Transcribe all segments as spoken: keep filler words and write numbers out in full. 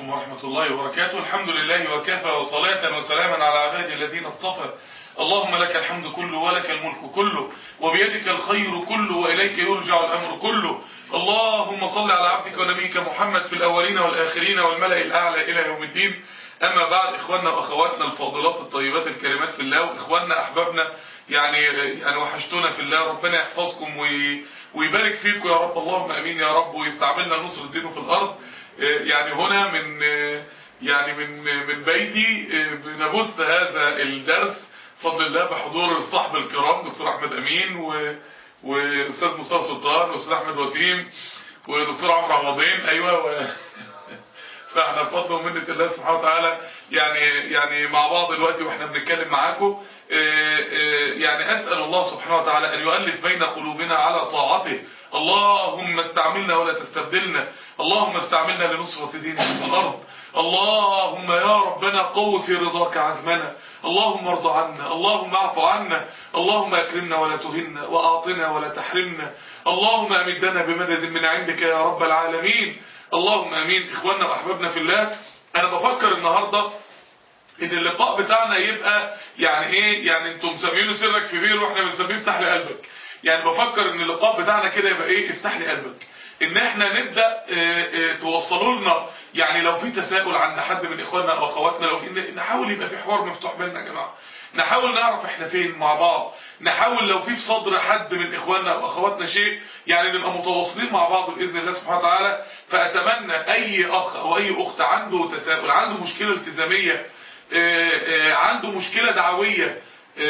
عليكم ورحمة الله وبركاته. الحمد لله وكفى، وصلاة وسلاما على عباده الذين اصطفى. اللهم لك الحمد كله ولك الملك كله وبيدك الخير كله وإليك يرجع الأمر كله. اللهم صل على عبدك ونبيك محمد في الأولين والآخرين والملأ الأعلى إلى يوم الدين. أما بعد، إخواننا وأخواتنا الفاضلات الطيبات الكريمات في الله، وإخواننا أحبابنا يعني يعني وحشتونا في الله، ربنا يحفظكم ويبارك فيكم يا رب، اللهم أمين يا رب، ويستعملنا نصر الدين في الأرض. يعني هنا من يعني من من بيتي بنبث هذا الدرس بفضل الله بحضور الصحب الكرام دكتور احمد امين واستاذ مصطفى سلطان واستاذ احمد وسيم ودكتور عمرو عوضين. ايوه و... فاحنا بفضل ومنه الله سبحانه وتعالى يعني يعني مع بعض دلوقتي واحنا بنتكلم معاكم. يعني اسال الله سبحانه وتعالى ان يؤلف بين قلوبنا على طاعته. اللهم استعملنا ولا تستبدلنا، اللهم استعملنا لنصرة دينك في الارض. اللهم يا ربنا قو في رضاك عزمنا، اللهم ارض عنا، اللهم اعف عنا، اللهم اكرمنا ولا تهنا، واعطنا ولا تحرمنا، اللهم امدنا بمدد من عندك يا رب العالمين. اللهم امين. اخواننا واحبابنا في الله، انا بفكر النهارده ان اللقاء بتاعنا يبقى يعني ايه، يعني انتم مسمينه سرك في بير واحنا بنسميه افتح لي قلبك. يعني بفكر ان اللقاء بتاعنا كده يبقى ايه، افتح لي قلبك، ان احنا نبدا اه اه توصلوا لنا يعني لو في تساؤل عند حد من اخواننا او اخواتنا، لو في نحاول يبقى في حوار مفتوح بيننا يا جماعه، نحاول نعرف احنا فين مع بعض، نحاول لو في في صدر حد من اخواننا او اخواتنا شيء يعني نبقى متواصلين مع بعض باذن الله سبحانه وتعالى. فاتمنى اي اخ او اي اخت عنده تساؤل، عنده مشكله التزاميه، اه اه عنده مشكله دعويه،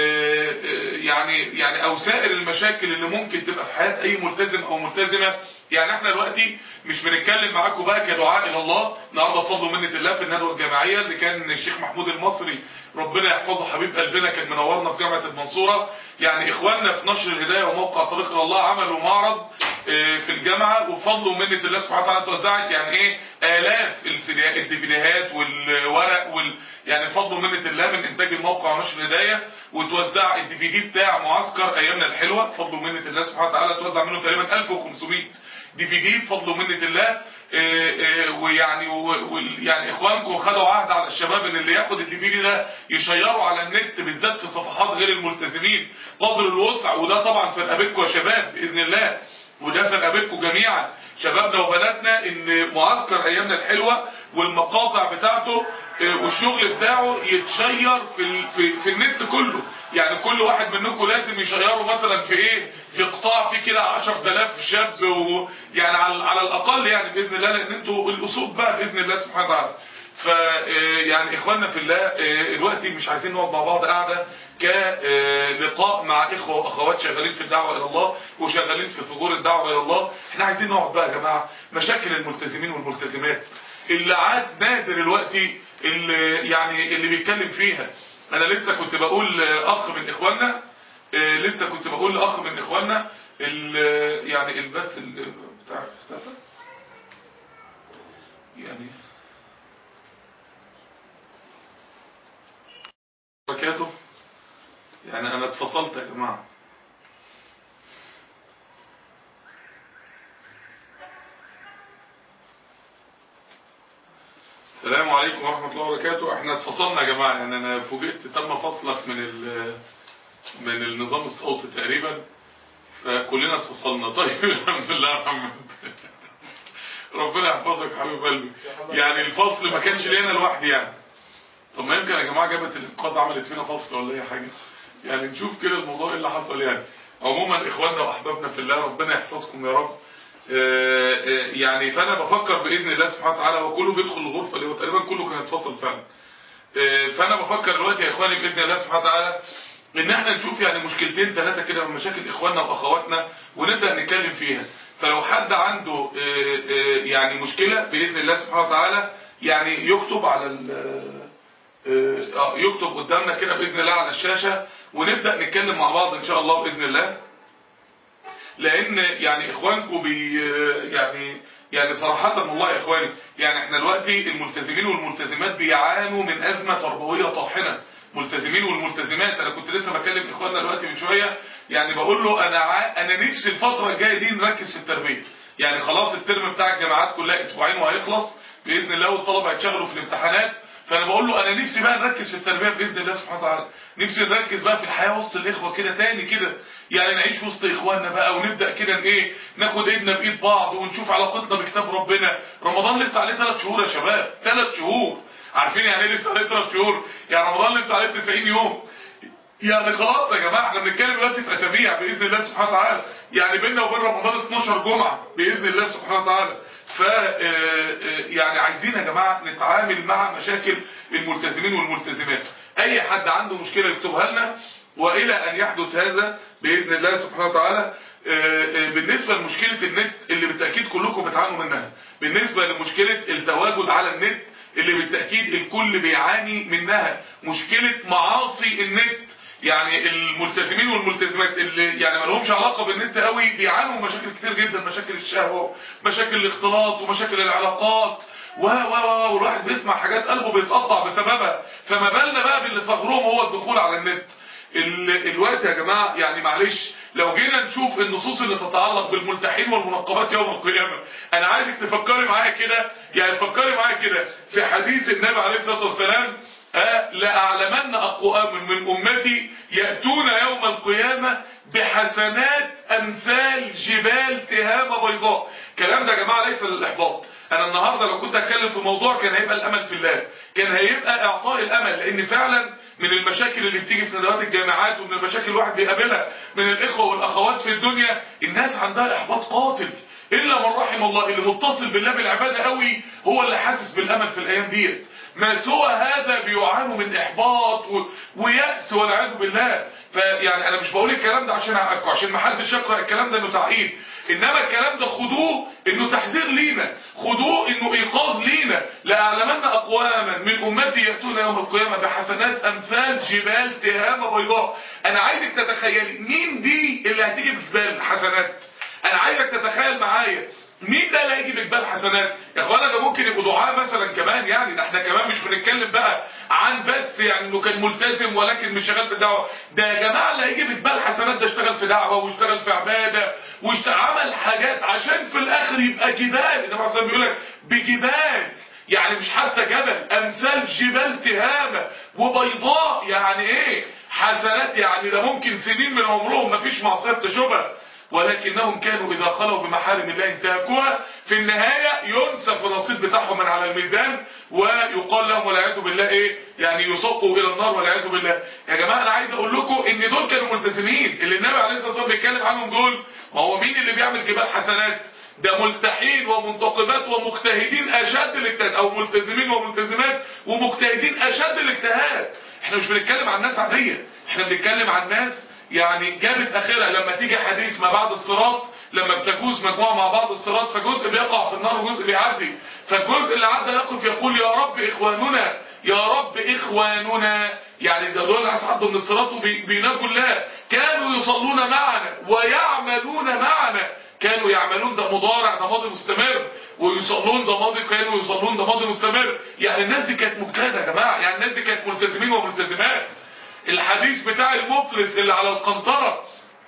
يعني يعني او سائر المشاكل اللي ممكن تبقى في حياة اي ملتزم او ملتزمة. يعني احنا دلوقتي مش بنتكلم معاكم بقى كدعاء الى الله النهارده بفضل ومنه الله في الندوه الجامعيه اللي كان الشيخ محمود المصري ربنا يحفظه حبيب قلبنا كان منورنا في جامعه المنصوره. يعني اخواننا في نشر الهدايه وموقع طريق الى الله عملوا معرض في الجامعه، وبفضل ومنه الله سبحانه وتعالى توزعت يعني ايه الاف الديفيديوهات والورق وال يعني بفضل ومنه الله من انتاج الموقع ونشر الهدايه، وتوزع الدي في دي بتاع معسكر ايامنا الحلوه بفضل ومنه الله سبحانه وتعالى، توزع منه تقريبا ألف وخمسمائة دي في دي بفضل ومنه الله. ويعني يعني اخوانكم خدوا عهد على الشباب ان اللي ياخد الدي في دي ده يشيره على النت بالذات في صفحات غير الملتزمين قدر الوسع، وده طبعا في رقبتكم يا شباب باذن الله، وده في رقبتكم جميعا شبابنا وبناتنا، ان معسكر ايامنا الحلوه والمقاطع بتاعته والشغل بتاعه يتشير في في, في النت كله. يعني كل واحد منكم لازم يشيره مثلا في ايه، في قطاع فيه كده عشرة آلاف شاب، ويعني على, على الاقل يعني باذن الله، لان انتوا الاسود بقى باذن الله سبحانه وتعالى. ف يعني اخواننا في الله دلوقتي مش عايزين نقعد مع بعض قاعده كلقاء مع اخوه واخوات شغالين في الدعوه الى الله وشغالين في ثغور الدعوه الى الله. احنا عايزين نقعد بقى يا جماعه مشاكل الملتزمين والملتزمات اللي عاد نادر الوقتي اللي يعني اللي بيتكلم فيها. انا لسه كنت بقول اخ من اخواننا لسه كنت بقول لاخ من اخواننا يعني البث بتاع اختفى يعني بركاته. يعني انا اتفصلت يا جماعه. السلام عليكم ورحمه الله وبركاته. احنا اتفصلنا يا جماعه، يعني انا فوجئت تم فصلك من من النظام الصوتي تقريبا، فكلنا اتفصلنا. طيب الحمد لله يا محمد ربنا يحفظك حبيب قلبي. يعني الفصل ما كانش لينا لوحدي يعني. طب ما يمكن يا جماعه جابت الانقاذ عملت فينا فصل ولا اي حاجه، يعني نشوف كده الموضوع ايه اللي حصل. يعني عموما اخواننا واحبابنا في الله ربنا يحفظكم يا رب. يعني فانا بفكر باذن الله سبحانه وتعالى، وكله بيدخل الغرفه اللي هو تقريبا كله كان اتفصل فعلا. فانا بفكر دلوقتي يا اخواني باذن الله سبحانه وتعالى ان احنا نشوف يعني مشكلتين ثلاثه كده من مشاكل اخواننا واخواتنا ونبدا نتكلم فيها. فلو حد عنده يعني مشكله باذن الله سبحانه وتعالى يعني يكتب على يكتب قدامنا كده باذن الله على الشاشه، ونبدا نتكلم مع بعض ان شاء الله باذن الله. لان يعني اخوانكم بي يعني يعني صراحه والله يا اخواني، يعني احنا دلوقتي الملتزمين والملتزمات بيعانوا من ازمه تربويه طاحنه. ملتزمين والملتزمات، انا كنت لسه بكلم اخواننا دلوقتي من شويه، يعني بقول له انا ع... انا نفسي الفتره الجايه دي نركز في التربيه. يعني خلاص الترم بتاع الجامعات كلها اسبوعين وهيخلص، باذن الله، والطلبه هيتشغلوا في الامتحانات. فانا بقول له انا نفسي بقى نركز في التربيه باذن الله سبحانه وتعالى، نفسي نركز بقى في الحياه وسط الاخوه كده تاني كده، يعني نعيش وسط اخواننا بقى، ونبدا كده ايه ناخد ايدنا بايد بعض ونشوف علاقتنا بكتاب ربنا. رمضان لسه عليه ثلاث شهور يا شباب، ثلاث شهور. عارفين يعني ايه لسه عليه ثلاث شهور؟ يعني رمضان لسه عليه تسعين يوم. يعني خلاص يا جماعه احنا بنتكلم دلوقتي في اسابيع باذن الله سبحانه وتعالى، يعني بيننا وبين رمضان اتناشر جمعه باذن الله سبحانه وتعالى. ف يعني عايزين يا جماعه نتعامل مع مشاكل الملتزمين والملتزمات. اي حد عنده مشكله يكتبها لنا، والى ان يحدث هذا باذن الله سبحانه وتعالى. بالنسبه لمشكله النت اللي بالتاكيد كلكم بتعانوا منها، بالنسبه لمشكله التواجد على النت اللي بالتاكيد الكل بيعاني منها، مشكله معاصي النت. يعني الملتزمين والملتزمات اللي يعني ما لهمش علاقه بالنت قوي بيعانوا من مشاكل كتير جدا، مشاكل الشهوه، مشاكل الاختلاط، ومشاكل العلاقات، و و والواحد بيسمع حاجات قلبه بيتقطع بسببها. فما بالنا بقى باللي فخرهم هو الدخول على النت. الوقت يا جماعه يعني معلش لو جينا نشوف النصوص اللي تتعلق بالملتحين والمنقبات يوم القيامه، انا عايزك تفكري معايا كده، يعني تفكري معايا كده في حديث النبي عليه الصلاه والسلام: أه لأعلمن أقوام من أمتي يأتون يوم القيامة بحسنات أمثال جبال تهامة بيضاء. الكلام ده يا جماعة ليس للإحباط. أنا النهاردة لو كنت أتكلم في موضوع كان هيبقى الأمل في الله، كان هيبقى إعطاء الأمل، لأن فعلا من المشاكل اللي بتيجي في ندوات الجامعات ومن المشاكل الواحد بيقابلها من الإخوة والأخوات في الدنيا، الناس عندها إحباط قاتل. إلا من رحم الله، اللي متصل بالله بالعبادة قوي هو اللي حاسس بالأمل في الأيام ديت. ما سوى هذا بيعانوا من احباط و... ويأس والعياذ بالله. فيعني انا مش بقول الكلام ده عشان اعقدكم، عشان ما حدش يقرأ الكلام ده انه تعقيد، انما الكلام ده خدوه انه تحذير لينا، خدوه انه ايقاظ لينا. لأعلمن اقواما من امتي يأتون يوم القيامة بحسنات امثال جبال تهامة بيضاء. انا عايزك تتخيلي مين دي اللي هتيجي بجبال حسنات. انا عايزك تتخيل معايا مين ده اللي هيجي بجبال حسنات. يا اخوانا ده ممكن يبقوا دعاء مثلا كمان، يعني ده احنا كمان مش بنتكلم بقى عن بس يعني انه كان ملتزم ولكن مش شغال في الدعوه. ده يا جماعه اللي هيجي بجبال حسنات ده اشتغل في دعوه واشتغل في عباده وعمل حاجات عشان في الاخر يبقى جبال. النبي عليه بيقول لك بجبال، يعني مش حتى جبل، امثال جبال تهامه وبيضاء. يعني ايه حسنات؟ يعني ده ممكن سنين من عمرهم ما فيش معصيه تشوبها، ولكنهم كانوا إذا خلوا بمحارم الله انتهكوها. في النهاية ينسف الرصيد بتاعهم من على الميزان ويقال لهم والعياذ بالله ايه، يعني يساقوا إلى النار والعياذ بالله. يا جماعة أنا عايز أقول لكم إن دول كانوا ملتزمين، اللي النبي عليه الصلاة والسلام بيتكلم عنهم دول. ما هو مين اللي بيعمل جبال حسنات؟ ده ملتحين ومنتقبات ومجتهدين أشد الاجتهاد، أو ملتزمين وملتزمات ومجتهدين أشد الاجتهاد. احنا مش بنتكلم عن ناس عادية، احنا بنتكلم عن ناس يعني جابت اخرها. لما تيجي حديث ما بعد الصراط، لما بتجوز مجموعه مع بعض الصراط، فجزء بيقع في النار وجزء بيعدي، فالجزء اللي عدى يقف يقول يا رب اخواننا يا رب اخواننا. يعني ده دول ناس عدوا من الصراط وبيناجوا الله، كانوا يصلون معنا ويعملون معنا. كانوا يعملون ده مضارع، ده ماضي مستمر، ويصلون ده ماضي، كانوا يصلون ده ماضي مستمر. يعني الناس دي كانت مجتهده يا جماعه، يعني الناس دي كانت ملتزمين وملتزمات. الحديث بتاع المفلس اللي على القنطرة،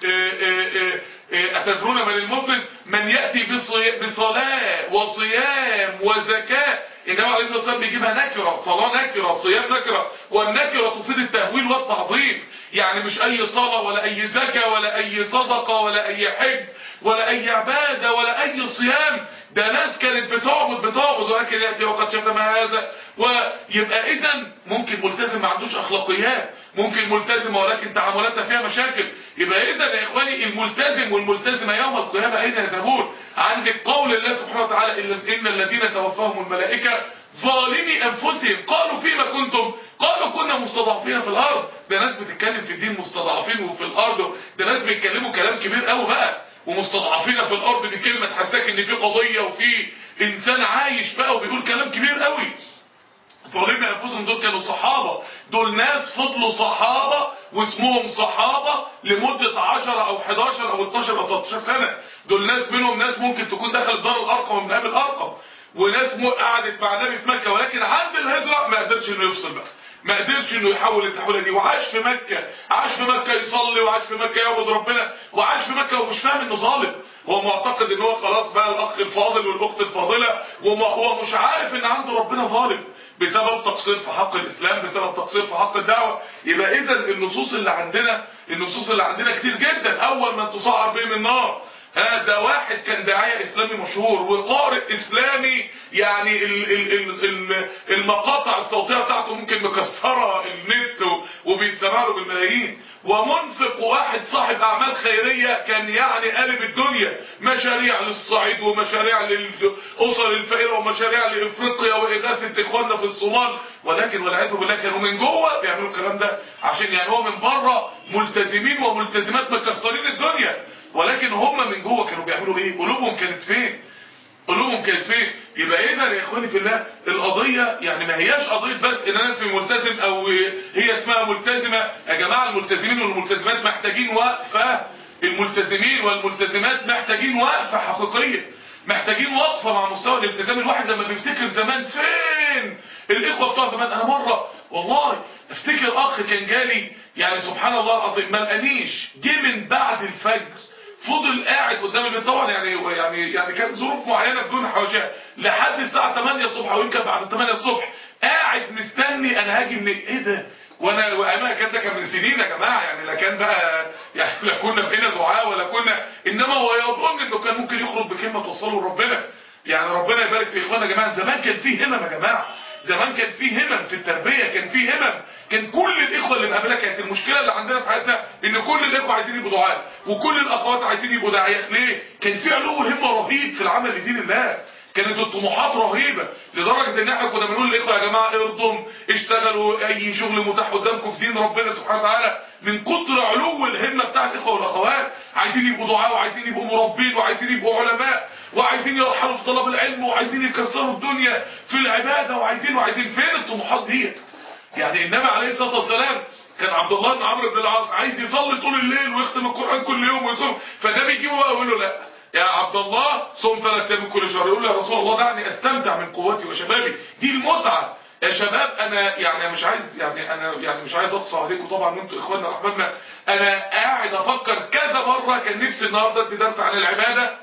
أتدرون من المفلس؟ من يأتي بصلاة وصيام وزكاة. النبي عليه الصلاة والسلام بيجيبها نكرة، صلاة نكرة، صيام نكرة، والنكرة تفيد التهويل والتعظيم. يعني مش أي صلاة ولا أي زكاة ولا أي صدقة ولا أي حج ولا أي عبادة ولا أي صيام، ده ناس كانت بتعبد بتعبد ولكن يأتي وقد شتم هذا. ويبقى إذن ممكن ملتزم ما عندوش أخلاقيات، ممكن ملتزم ولكن تعاملاتها فيها مشاكل. يبقى إذن يا إخواني الملتزم والملتزمة يوم القيامة أين يذهبون؟ عندك قول الله سبحانه وتعالى إن الذين توفاهم الملائكة ظالمي أنفسهم قالوا فيما كنتم؟ قالوا كنا مستضعفين في الأرض. ده ناس بتتكلم في الدين مستضعفين وفي الأرض، ده ناس بيتكلموا كلام كبير قوي بقى. ومستضعفين في الأرض دي كلمة تحسسك إن في قضية وفي إنسان عايش بقى وبيقول كلام كبير قوي. ظالمي أنفسهم دول كانوا صحابة، دول ناس فضلوا صحابة واسمهم صحابة لمدة عشرة أو حداشر أو اتناشر أو تلتاشر سنة. دول ناس منهم ناس ممكن تكون دخلت دار الأرقم من قبل الأرقم، وناس قعدت مع النبي في مكة، ولكن عند الهجرة ما قدرش انه يفصل بقى. ما قدرش انه يحول التحويله دي، وعاش في مكه، عاش في مكه يصلي، وعاش في مكه يعبد ربنا، وعاش في مكه ومش فاهم انه ظالم. هو معتقد ان هو خلاص بقى الاخ الفاضل والاخت الفاضله، وهو مش عارف ان عنده ربنا ظالم بسبب تقصير في حق الاسلام، بسبب تقصير في حق الدعوه. يبقى اذا النصوص اللي عندنا النصوص اللي عندنا كتير جدا. اول من تسعر بهم النار ها ده واحد كان داعية اسلامي مشهور وقارئ اسلامي، يعني ال ال ال ال المقاطع الصوتية بتاعته ممكن مكسرة النت وبيتسمع له بالملايين، ومنفق واحد صاحب اعمال خيرية كان يعني قلب الدنيا، مشاريع للصعيد ومشاريع للاسر الفقيرة ومشاريع لافريقيا واغاثة اخواننا في الصومال، ولكن والعياذ بالله كانوا من جوه بيعملوا الكلام ده عشان يعني هو من بره ملتزمين وملتزمات مكسرين الدنيا، ولكن هم من جوه كانوا بيعملوا ايه؟ قلوبهم كانت فين؟ قلوبهم كانت فين؟ يبقى اذا يا اخواني في الله القضيه يعني ما هياش قضيه بس ان انا اسمي ملتزم او هي اسمها ملتزمه. يا جماعه الملتزمين والملتزمات محتاجين وقفه، الملتزمين والملتزمات محتاجين وقفه حقيقيه، محتاجين وقفه مع مستوى الالتزام. الواحد لما بيفتكر زمان فين الاخوه بتوع زمان، انا مره والله افتكر اخ كان جالي يعني سبحان الله العظيم ما لقانيش، جه من بعد الفجر فضل قاعد قدام البيت طبعا يعني يعني يعني كانت ظروف معينه بدون حواشيها لحد الساعه تمانية الصبح او يمكن بعد تمانية الصبح قاعد مستني انا هاجي من ايه ده، وانا وانا كان ده كان من سنين يا جماعه، يعني لا كان بقى يعني لا كنا بقينا دعاء ولا كنا، انما هو يظن انه كان ممكن يخرج بكلمه توصله لربنا. يعني ربنا يبارك في اخواننا يا جماعه. زمان كان فيه همم يا جماعه، زمان كان فيه همم في التربيه، كان فيه همم، كان كل الاخوه اللي مقابلها كانت المشكله اللي عندنا في حياتنا ان كل الاخوه عايزين يبقوا دعاء وكل الاخوات عايزين يبقوا داعيات. ليه؟ كان في علو همه رهيب في العمل لدين الله، كانت الطموحات رهيبه لدرجه ان احنا كنا بنقول للاخوه يا جماعه ارضوا اشتغلوا اي شغل متاح قدامكم في دين ربنا سبحانه وتعالى، من كتر علو الهمه بتاع الاخوه والاخوات عايزين يبقوا دعاء وعايزين يبقوا مربين وعايزين يبقوا علماء وعايزين يرحلوا في طلب العلم وعايزين يكسروا الدنيا في العباده وعايزين وعايزين فين الطموحات ديت؟ يعني النبي عليه الصلاه والسلام كان عبد الله بن عمرو بن العاص عايز يصلي طول الليل ويختم القران كل يوم ويصوم، فده بيجيبه بقى ويقول له لا يا عبد الله صوم ثلاث ايام كل شهر. يقول له يا رسول الله دعني استمتع من قوتي وشبابي، دي المتعه يا شباب. انا يعني مش عايز يعني انا يعني مش عايز اقصى عليكم طبعا وانتوا اخواننا واحبابنا، انا قاعد افكر كذا مره كان نفسي النهارده ادي درس عن العباده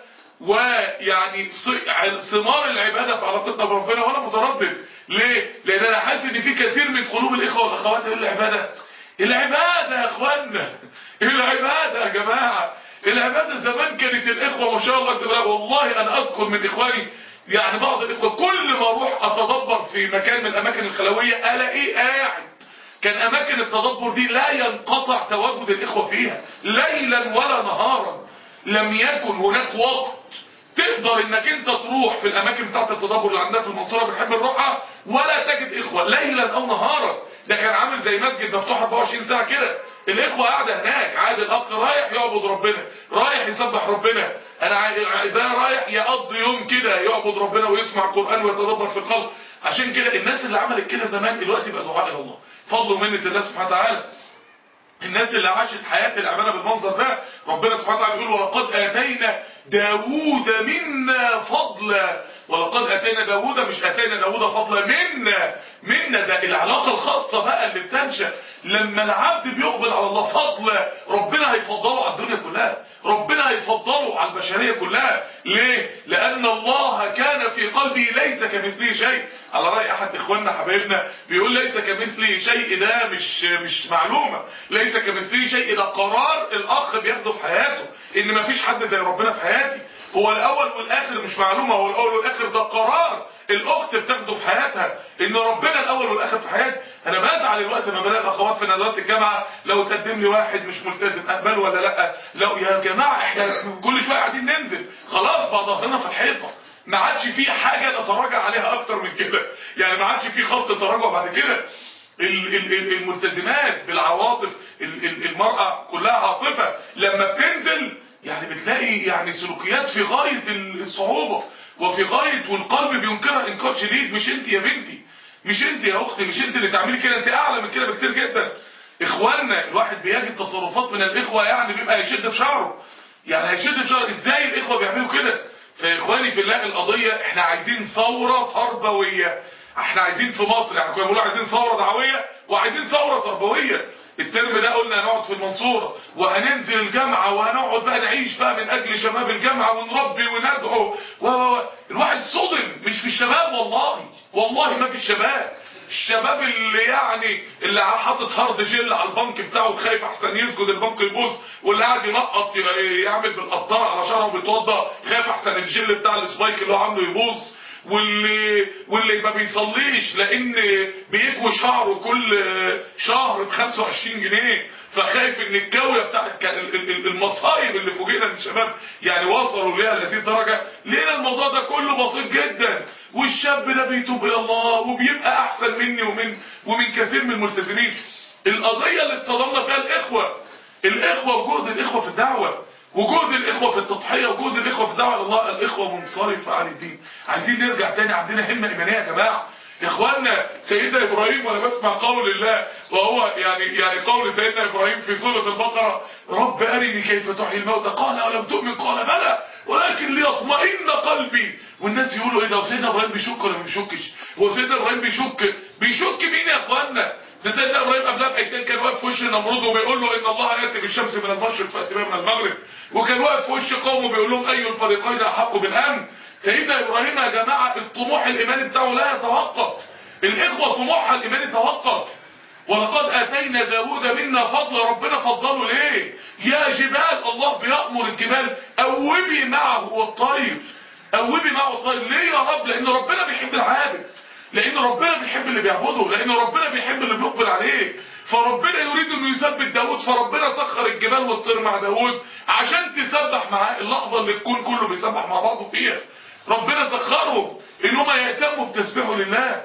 ويعني ثمار العباده في علاقتنا بربنا، وانا متردد. ليه؟ لان انا حاسس ان في كثير من قلوب الاخوه والاخوات يقول العباده العباده يا اخوانا، العباده يا جماعه، العباده زمان كانت الاخوه ما شاء الله تبارك. والله انا اذكر من اخواني يعني بعض الاخوه كل ما اروح اتدبر في مكان من الاماكن الخلويه الاقيه قاعد، كان اماكن التدبر دي لا ينقطع تواجد الاخوه فيها ليلا ولا نهارا، لم يكن هناك وقت تقدر انك انت تروح في الاماكن بتاعت التدبر اللي عندنا في المنصوره بنحب نروحها ولا تجد اخوه ليلا او نهارا. ده كان عامل زي مسجد مفتوح اربعة وعشرين ساعه كده، الاخوه قاعده هناك عادي، الاخ رايح يعبد ربنا، رايح يسبح ربنا، انا ده رايح يقضي يوم كده يعبد ربنا ويسمع قران ويتدبر في الخلق. عشان كده الناس اللي عملت كده زمان دلوقتي بقى دعاء الى الله فضل ومنه الله سبحانه وتعالى. الناس اللي عاشت حياة العبادة بالمنظر ده ربنا سبحانه وتعالى بيقول ولقد آتينا داوود منا فضلا، ولقد آتينا داوود مش آتينا داوود فضلا منا، منا ده العلاقة الخاصة بقى اللي بتنشأ لما العبد بيقبل على الله فضلا، ربنا هيفضله على الدنيا كلها، ربنا هيفضله على البشرية كلها. ليه؟ لأن الله كان في قلبه ليس كمثله شيء، على رأي أحد إخواننا حبايبنا بيقول ليس كمثله شيء، ده مش مش معلومة، ليس كمثله شيء ده قرار الأخ بياخده في حياته إن مفيش حد زي ربنا في حياتي، هو الأول والآخر مش معلومة، هو الأول والآخر ده قرار الأخت بتاخده في حياتها إن ربنا الأول والآخر في حياتي. أنا بزعل الوقت ما بلاقي الأخوات في ندوات الجامعة لو تقدم لي واحد مش ملتزم أقبله ولا لأ، لو يا جماعة إحنا كل شوية قاعدين ننزل خلاص بقى ظهرنا في الحيطة، ما عادش في حاجة نتراجع عليها أكتر من كده، يعني ما عادش في خط تراجع بعد كده. الملتزمات بالعواطف، المرأة كلها عاطفة لما بتنزل يعني بتلاقي يعني سلوكيات في غاية الصعوبة وفي غاية والقلب بينكرها انكار شديد. مش انت يا بنتي، مش انت يا اختي، مش انت اللي تعملي كده، انت اعلى من كده بكتير جدا. اخواننا الواحد بيجد تصرفات من الاخوة يعني بيبقى يشد في شعره، يعني هيشد في شعره ازاي الاخوة بيعملوا كده. فاخواني في الله القضية احنا عايزين ثورة تربوية، احنا عايزين في مصر، يعني كنا بنقول عايزين ثوره دعويه وعايزين ثوره تربويه. الترم ده قلنا هنقعد في المنصورة وهننزل الجامعة وهنقعد بقى نعيش بقى من اجل شباب الجامعة ونربي وندعو و و الواحد صدم، مش في الشباب والله، والله ما في الشباب. الشباب اللي يعني اللي حاطط هارد جل على البنك بتاعه خايف احسن يسجد البنك يبوظ، واللي قاعد ينقط يعمل بالقطاره على شعره وبيتوضى خايف احسن الجل بتاع السبايك اللي هو عامله يبوظ، واللي واللي ما بيصليش لان بيكوي شعره كل شهر ب خمسة وعشرين جنيه فخايف ان الكاويه بتاعت المصايب اللي فوجئنا من الشباب يعني وصلوا ليها لهذه الدرجه. لقينا الموضوع ده كله بسيط جدا، والشاب ده بيتوب الى الله وبيبقى احسن مني ومن ومن كثير من الملتزمين. القضيه اللي اتصدمنا فيها الاخوه، الاخوه وجهد الاخوه في الدعوه، وجهد الاخوه في التضحيه، وجهد الاخوه في الدعوه الى الله. الاخوه منصرفه عن الدين. عايزين نرجع تاني، عندنا همه ايمانيه يا جماعه. يا اخوانا سيدنا ابراهيم وانا بسمع قول الله وهو يعني يعني قول سيدنا ابراهيم في سوره البقره: رب ارني كيف تحيي الموتى قال اولم تؤمن قال بلى ولكن ليطمئن قلبي. والناس يقولوا ايه ده، سيدنا ابراهيم بيشك ولا ما بيشكش؟ هو سيدنا ابراهيم بيشك؟ بيشك مين يا اخوانا؟ ده سيدنا ابراهيم قبلها بايتين كان واقف في وش النمرود وبيقول له ان الله ياتي بالشمس من المشرق فاتي بها من المغرب، وكان واقف في وش قومه بيقول لهم اي الفريقين احق بالامن. سيدنا ابراهيم يا جماعه الطموح الايماني بتاعه لا يتوقف، الاخوه طموحها الايماني توقف. ولقد اتينا داود منا فضلا، ربنا فضله ليه؟ يا جبال، الله بيأمر الجبال اوبي معه والطير، اوبي معه الطير. ليه يا رب؟ لان ربنا بيحب العابد، لان ربنا بيحب اللي بيعبده، لان ربنا بيحب اللي بيقبل عليه. فربنا يريد انه يثبت داود، فربنا سخر الجبال والطير مع داود عشان تسبح معاه. اللحظه اللي الكون كله بيسبح مع بعضه فيها ربنا سخرهم ان هم يهتموا بتسبيحه لله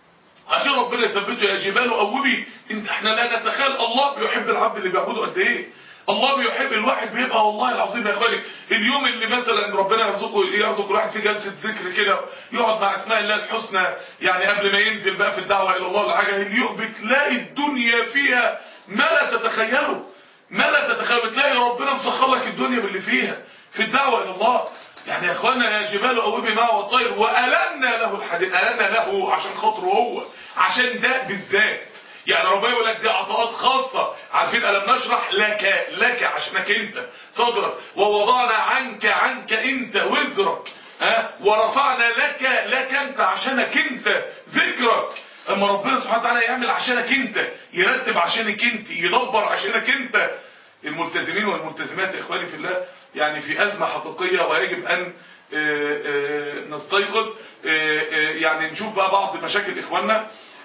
عشان ربنا يثبته. يا جبال اوبي. احنا لا نتخيل الله بيحب العبد اللي بيعبده قد ايه. الله بيحب الواحد بيبقى والله العظيم يا اخواني اليوم اللي مثلا ربنا يرزقه يرزق الواحد في جلسه ذكر كده يقعد مع اسماء الله الحسنى، يعني قبل ما ينزل بقى في الدعوه الى الله ولا حاجه، اليوم بتلاقي الدنيا فيها ما لا تتخيله، ما لا تتخيل. بتلاقي ربنا مسخر لك الدنيا باللي فيها في الدعوه الى الله. يعني يا اخوانا يا جبال اوبي معه والطير والنا له الحديد، النا له عشان خاطره هو، عشان ده بالذات. يعني ربنا يقول لك دي عطاءات خاصة. عارفين ألم نشرح لك لك عشانك انت صدرك، ووضعنا عنك عنك انت وزرك، ها ورفعنا لك لك انت عشانك انت ذكرك. اما ربنا سبحانه وتعالى يعمل عشانك انت، يرتب عشانك انت، يدبر عشانك انت. الملتزمين والملتزمات يا اخواني في الله يعني في ازمة حقيقية، ويجب ان نستيقظ. يعني نشوف بقى بعض مشاكل اخواننا.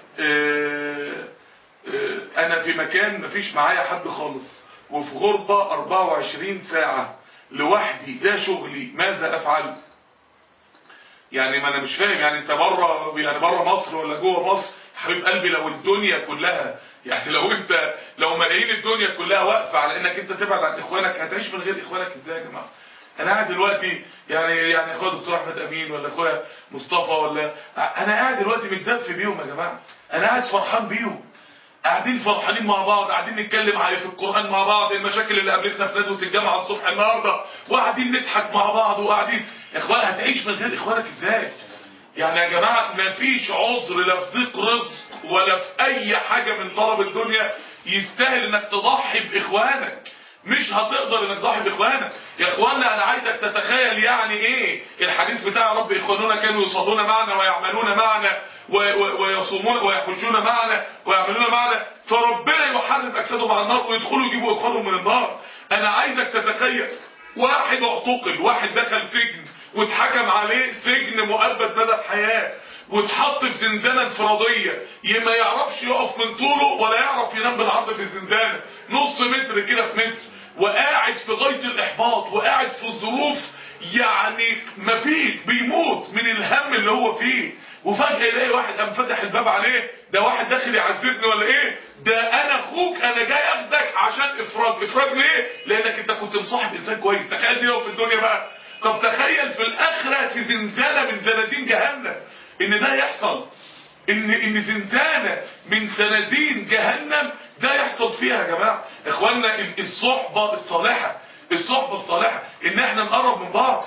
انا في مكان مفيش معايا حد خالص، وفي غربة اربعة وعشرين ساعة لوحدي، ده شغلي، ماذا افعل؟ يعني ما انا مش فاهم، يعني انت بره يعني بره مصر ولا جوه مصر؟ حبيب قلبي لو الدنيا كلها، يعني لو انت لو ملايين الدنيا كلها واقفه على انك انت تبعد عن اخوانك، هتعيش من غير اخوانك ازاي يا جماعه؟ انا قاعد دلوقتي يعني يعني اخويا دكتور احمد امين ولا اخويا مصطفى ولا انا قاعد دلوقتي متدفي بيهم يا جماعه، انا قاعد فرحان بيهم، قاعدين فرحانين مع بعض، قاعدين نتكلم على في القرآن مع بعض، المشاكل اللي قابلتنا في ندوة الجامعة الصبح النهاردة، وقاعدين نضحك مع بعض، وقاعدين يا اخوان هتعيش من غير اخوانك ازاي؟ يعني يا جماعة مفيش عذر لا في ضيق رزق ولا في اي حاجة من طلب الدنيا يستاهل انك تضحي باخوانك. مش هتقدر انك تضحي باخوانك يا اخوانا. انا عايزك تتخيل يعني ايه الحديث بتاع رب اخواننا كانوا يصلون معنا ويعملون معنا ويصومون ويحجون معنا ويعملون معنا، فربنا يحرم اجسادهم على النار ويدخلوا يجيبوا اخوانهم من النار. انا عايزك تتخيل واحد اعتقل، واحد دخل سجن واتحكم عليه سجن مؤبد مدى الحياة، واتحط في زنزانة انفرادية، ما يعرفش يقف من طوله ولا يعرف ينام بالعرض في الزنزانة، نص متر كده في متر، وقاعد في غاية الاحباط، وقاعد في ظروف يعني مفيش، بيموت من الهم اللي هو فيه. وفجأة يلاقي واحد قام فتح الباب عليه، ده واحد داخل يعذبني ولا ايه؟ ده انا اخوك، انا جاي اخدك عشان افراج. افراج ليه؟ لانك انت كنت مصاحب انسان كويس. تخيل دي لو في الدنيا بقى. طب تخيل في الاخرة في زنزانة من زنازين جهنم ان ده يحصل، ان ان زنزانة من زنازين جهنم ده يحصل فيها يا جماعة. اخوانا الصحبة الصالحة، الصحبة الصالحة ان احنا نقرب من بعض،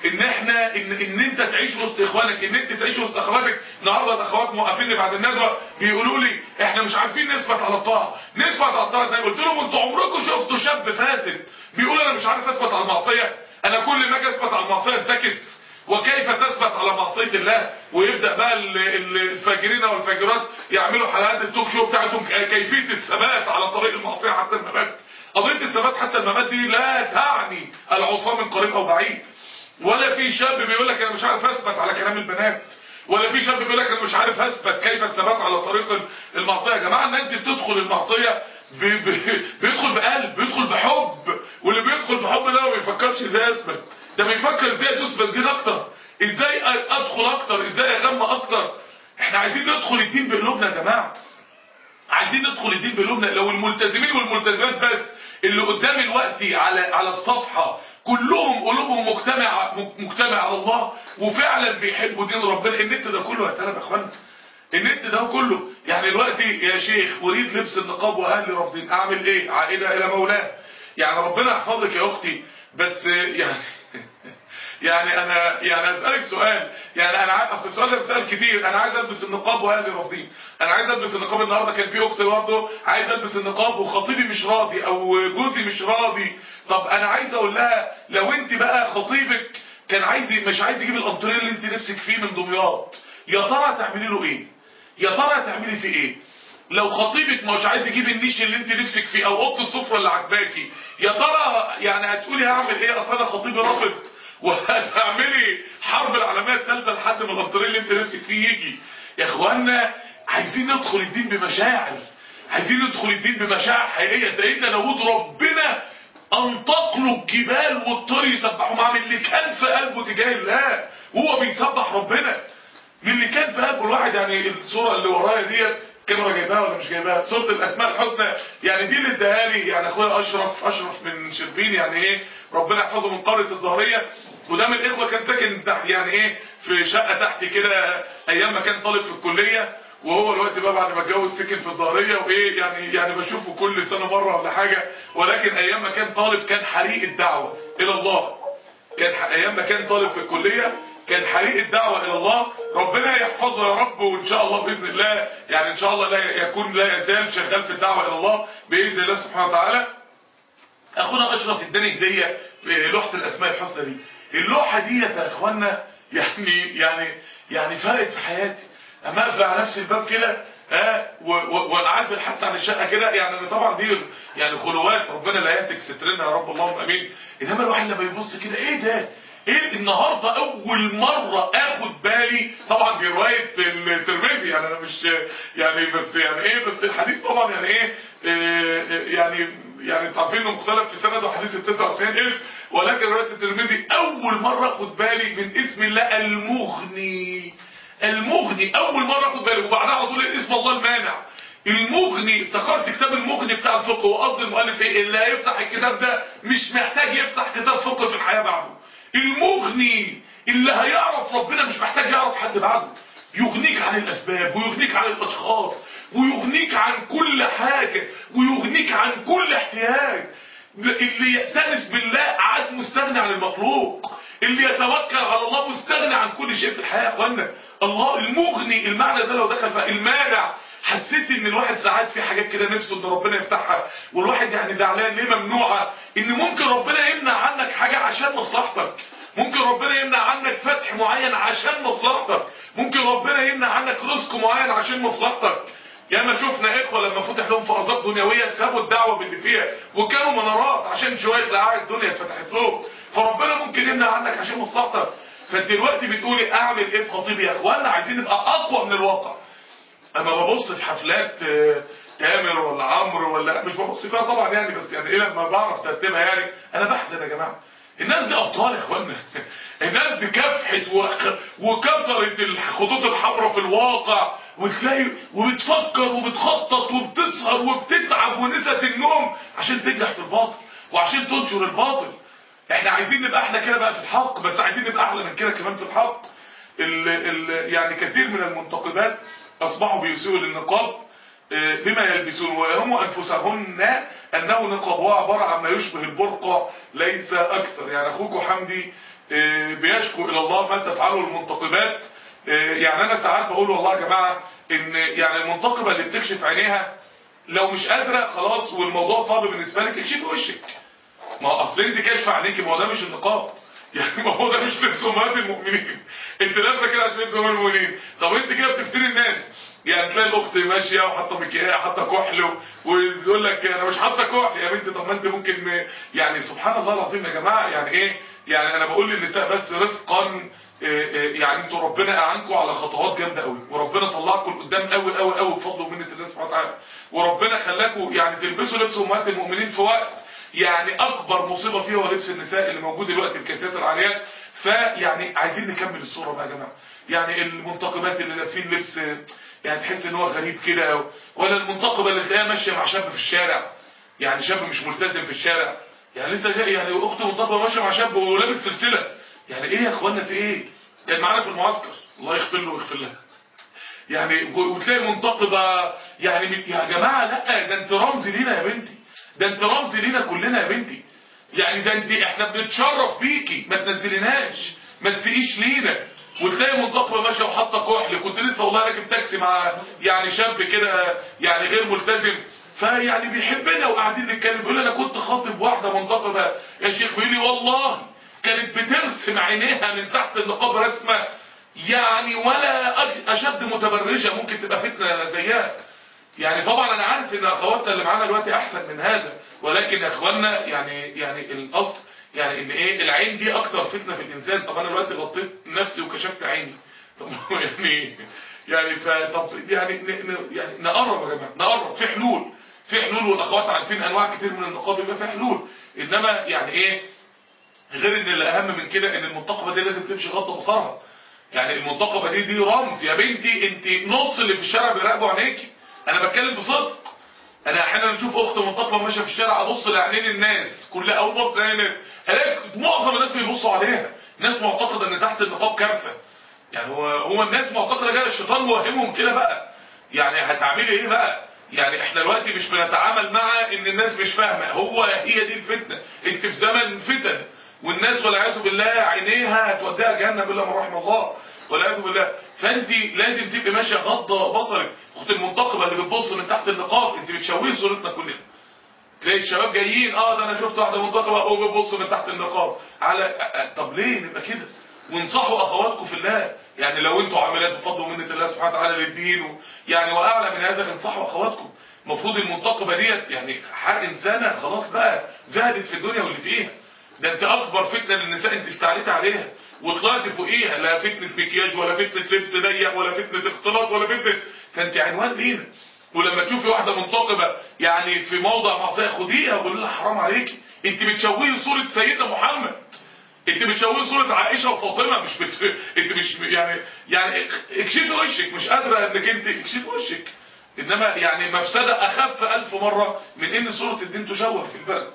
ان احنا ان, إن انت تعيش وسط اخوانك، ان انت تعيش وسط اخواتك. النهارده الاخوات موقفيني بعد الندوه بيقولوا لي احنا مش عارفين نثبت على الطاعه، نثبت على الطاعه ازاي؟ قلت لهم انتوا عمركم شفتوا شاب فاسد بيقول انا مش عارف اثبت على المعصيه؟ انا كل ما اجي اثبت على المعصيه انتكس، وكيف تثبت على معصيه الله؟ ويبدا بقى الفاجرين والفاجرات يعملوا حلقات التوك شو بتاعتهم كيفيه الثبات على طريق المعصيه حتى الممات. قضيه الثبات حتى الممات دي لا تعني العصاه من قريب او بعيد. ولا في شاب بيقول لك انا مش عارف اثبت على كلام البنات، ولا في شاب بيقول لك انا مش عارف اثبت كيف الثبات على طريق المعصيه. يا جماعه الناس دي بتدخل المعصيه بي بي بيدخل بقلب، بيدخل بحب، واللي بيدخل بحب ده ما بيفكرش ازاي اثبت، ده بيفكر ازاي ادوس بنزين اكتر، ازاي ادخل اكتر، ازاي اغمى اكتر. احنا عايزين ندخل الدين بقلوبنا يا جماعه، عايزين ندخل الدين بقلوبنا. لو الملتزمين والملتزمات بس اللي قدام الوقت على على الصفحه كلهم قلوبهم مجتمعه مجتمعه على الله وفعلا بيحبوا دين ربنا، النت ده كله هيتقلب يا اخوانا، النت ده كله. يعني دلوقتي يا شيخ اريد لبس النقاب واهلي رافضين، اعمل ايه؟ عائده الى مولاه. يعني ربنا يحفظك يا اختي، بس يعني يعني انا يعني اسالك سؤال، يعني انا عايز، اصل السؤال ده بسال كتير، انا عايز البس النقاب واهلي رافضين، انا عايز البس النقاب. النهارده كان في اخت برضه عايز البس النقاب وخطيبي مش راضي او جوزي مش راضي. طب انا عايز اقول لها لو انت بقى خطيبك كان عايز مش عايز يجيب الانطريه اللي انت نفسك فيه من دمياط، يا ترى تعملي له ايه؟ يا ترى تعملي فيه ايه؟ لو خطيبك مش عايز يجيب النيش اللي انت نفسك فيه او اوضه السفره اللي عجباكي، يا ترى يعني هتقولي هعمل ايه؟ اصل انا خطيبي رافض، وهتعملي حرب العالميه الثالثه لحد ما الانطريه اللي انت نفسك فيه يجي. يا اخوانا عايزين ندخل الدين بمشاعر، عايزين ندخل الدين بمشاعر حقيقيه. سيدنا داوود ربنا انطق له الجبال والطير يسبحوا معاه من اللي كان في قلبه تجاه الله وهو بيسبح ربنا، من اللي كان في قلبه الواحد. يعني الصوره اللي ورايا ديت كاميرا جايباها ولا مش جايباها؟ صوره الاسماء الحسنى، يعني دي اللي اداها لي يعني اخويا اشرف اشرف من شربين، يعني ايه ربنا يحفظه، من قريه الظهريه. وده من الاخوه كان ساكن تحت يعني ايه في شقه تحت كده ايام ما كان طالب في الكليه، وهو دلوقتي بقى بعد ما اتجوز سكن في الظهريه وايه يعني يعني بشوفه كل سنه مره ولا حاجه. ولكن ايام ما كان طالب كان حريق الدعوه الى الله، كان ايام ما كان طالب في الكليه كان حريق الدعوه الى الله. ربنا يحفظه يا رب، وان شاء الله باذن الله يعني ان شاء الله لا يكون لا يزال شغال في الدعوه الى الله باذن الله سبحانه وتعالى. اخونا اشرف اداني هديه في لوحه الاسماء الحسنى دي. اللوحه دي يا اخوانا يعني يعني يعني فرقت في حياتي. اما اقفل على نفسي الباب كده ها وانعزل حتى عن الشقه كده، يعني انا طبعا دي يعني خلوات ربنا لا يهتك سترنا يا رب اللهم امين. انما الواحد لما يبص كده ايه ده؟ ايه النهارده اول مره اخد بالي، طبعا دي روايه الترمذي يعني انا مش يعني بس يعني ايه بس الحديث طبعا يعني ايه, إيه يعني يعني انتوا عارفين انه مختلف في سنده حديث ال تسعة وتسعين اسم، ولكن روايه الترمذي اول مره اخد بالي من اسم الله المغني. المغني اول مره اخد بالي، وبعدها على طول اسم الله المانع. المغني افتكرت كتاب المغني بتاع الفقه، وقصد المؤلف ايه؟ اللي هيفتح الكتاب ده مش محتاج يفتح كتاب فقه في الحياه بعده. المغني اللي هيعرف ربنا مش محتاج يعرف حد بعده، يغنيك عن الاسباب ويغنيك عن الاشخاص ويغنيك عن كل حاجه ويغنيك عن كل احتياج. اللي يأتنس بالله عاد مستغني عن المخلوق، اللي يتوكل على الله مستغني عن كل شيء في الحياه يا اخوانا. الله المغني المعنى ده لو دخل بقى المانع. حسيت ان الواحد ساعات في حاجات كده نفسه ان ربنا يفتحها، والواحد يعني زعلان ليه ممنوعه، ان ممكن ربنا يمنع عنك حاجه عشان مصلحتك، ممكن ربنا يمنع عنك فتح معين عشان مصلحتك، ممكن ربنا يمنع عنك رزق معين عشان مصلحتك. ياما شفنا اخوه لما فتح لهم في ارزاق دنيويه سابوا الدعوه باللي فيها وكانوا منارات عشان شويه لقاعد الدنيا اتفتحت لهم. فربنا ممكن يمنع عنك عشان مصلحتك. فانت دلوقتي بتقولي اعمل ايه في خطيبي؟ يا اخوانا عايزين نبقى اقوى من الواقع. اما ببص في حفلات تامر ولا عمرو ولا مش ببص فيها طبعا يعني، بس يعني ايه لما بعرف ترتيبها يعني انا بحزن يا جماعه. الناس دي ابطال يا اخوانا. الناس دي كافحت وكسرت الخطوط الحمراء في الواقع، وتلاقي وبتفكر وبتخطط وبتسهر وبتتعب ونست النوم عشان تنجح في الباطل وعشان تنشر الباطل. احنا عايزين نبقى احنا كده بقى في الحق، بس عايزين نبقى احلى من كده كمان في الحق. ال ال يعني كثير من المنتقبات اصبحوا بيسيئوا للنقاب بما يلبسون ويرموا انفسهن انه نقاب هو عباره عن ما يشبه البرقع ليس اكثر. يعني اخوكم حمدي بيشكو الى الله ما تفعله المنتقبات. يعني انا ساعات بقول والله يا جماعه ان يعني المنتقبه اللي بتكشف عينيها لو مش قادره خلاص والموضوع صعب بالنسبه لك اكشفي وشك. ما هو اصل انت كاشفه عليكي، ما هو ده مش النقاب، يعني ما هو ده مش لبس امهات المؤمنين. انت لابسه كده عشان لبس امهات المؤمنين، طب انت كده بتفتري الناس. يعني تلاقي الاخت ماشيه وحاطه مكياج حاطه كحل ويقول لك انا مش حاطه كحل يا بنتي. طب ما انت ممكن يعني سبحان الله العظيم يا جماعه. يعني ايه؟ يعني انا بقول للنساء بس رفقا، يعني انتوا ربنا اعانكم على خطوات جامده قوي، وربنا طلعكم لقدام قوي قوي قوي بفضل ومنه الله سبحانه وتعالى، وربنا خلاكم يعني تلبسوا لبس امهات المؤمنين في وقت يعني اكبر مصيبه فيها هو لبس النساء اللي موجود دلوقتي الكاسيات العاريات. فيعني عايزين نكمل الصوره بقى يا جماعه. يعني المنتقبات اللي لابسين لبس يعني تحس ان هو غريب كده، ولا المنتقبه اللي تلاقيها ماشيه مع شاب في الشارع، يعني شاب مش ملتزم في الشارع، يعني لسه جاي يعني اخت منتقبه ماشيه مع شاب ولابس سلسله. يعني ايه يا اخوانا في ايه؟ كان معانا في المعسكر الله يغفر له ويغفر لها، يعني وتلاقي منتقبه يعني يا جماعه لا ده انت رمز لينا يا بنتي، ده انت رمز لينا كلنا يا بنتي. يعني ده انت احنا بنتشرف بيكي، ما تنزليناش ما تسيقيش لينا. وتلاقي منتقبه ماشيه وحاطه كحل. كنت لسه والله راكب تاكسي مع يعني شاب كده يعني غير ملتزم، فيعني بيحبنا وقاعدين نتكلم بيقول لي انا كنت خاطب واحده منتقبه يا شيخ، بيقول لي والله كانت بترسم عينيها من تحت النقاب رسمه يعني ولا اشد متبرجه ممكن تبقى فتنه زيها. يعني طبعا انا عارف ان اخواتنا اللي معانا دلوقتي احسن من هذا، ولكن يا اخوانا يعني يعني الاصل يعني ان ايه العين دي اكتر فتنه في الانسان. طب انا دلوقتي غطيت نفسي وكشفت عيني، طب يعني يعني فطب يعني يعني نقرب يا جماعه نقرب في حلول في حلول والاخوات عارفين انواع كتير من النقاب يبقى في حلول. انما يعني ايه غير ان الاهم من كده ان المنتقبه دي لازم تمشي غض بصرها. يعني المنتقبه دي دي رمز يا بنتي، انت نص اللي في الشارع بيراقبوا عينيكي. انا بتكلم بصدق. انا احيانا اشوف اخت منتقبه ماشيه في الشارع ابص لعينين الناس كلها او بص لعينين الناس الاقي معظم الناس بيبصوا عليها. الناس معتقده ان تحت النقاب كارثه. يعني هو هو الناس معتقده كده، الشيطان موهمهم كده بقى. يعني هتعملي ايه بقى؟ يعني احنا دلوقتي مش بنتعامل مع ان الناس مش فاهمه، هو هي دي الفتنه. انت في زمن فتن والناس والعياذ بالله عينيها هتوديها جهنم الا من رحم الله والعياذ بالله. فانت لازم تبقي ماشيه غضه بصرك. اخت المنتقبه اللي بتبص من تحت النقاب انت بتشوهي صورتنا كلنا. تلاقي الشباب جايين اه ده انا شفت واحده منتقبه وبتبص من تحت النقاب على طب ليه نبقى كده؟ وانصحوا اخواتكم في الله. يعني لو انتوا عاملات بفضل ومنه الله سبحانه وتعالى للدين و... يعني واعلى من هذا انصحوا اخواتكم. المفروض المنتقبه ديت يعني حق انسانه خلاص بقى زهدت في الدنيا واللي فيها. ده انت اكبر فتنه للنساء انت استعليت عليها وطلعت فوقيها، لا فتنه مكياج ولا فتنه لبس ضيق ولا فتنه اختلاط ولا فتنه، فانت عنوان لينا. ولما تشوفي واحده منتقبه يعني في موضع معصيه خديها وقولي لها حرام عليكي، انت بتشوهي صوره سيدنا محمد، انت بتشوهي صوره عائشه وفاطمه، مش بت... انت مش يعني يعني اكشفي وشك، مش قادره انك انت اكشفي وشك. انما يعني مفسده اخف الف مره من ان صوره الدين تشوه في البلد.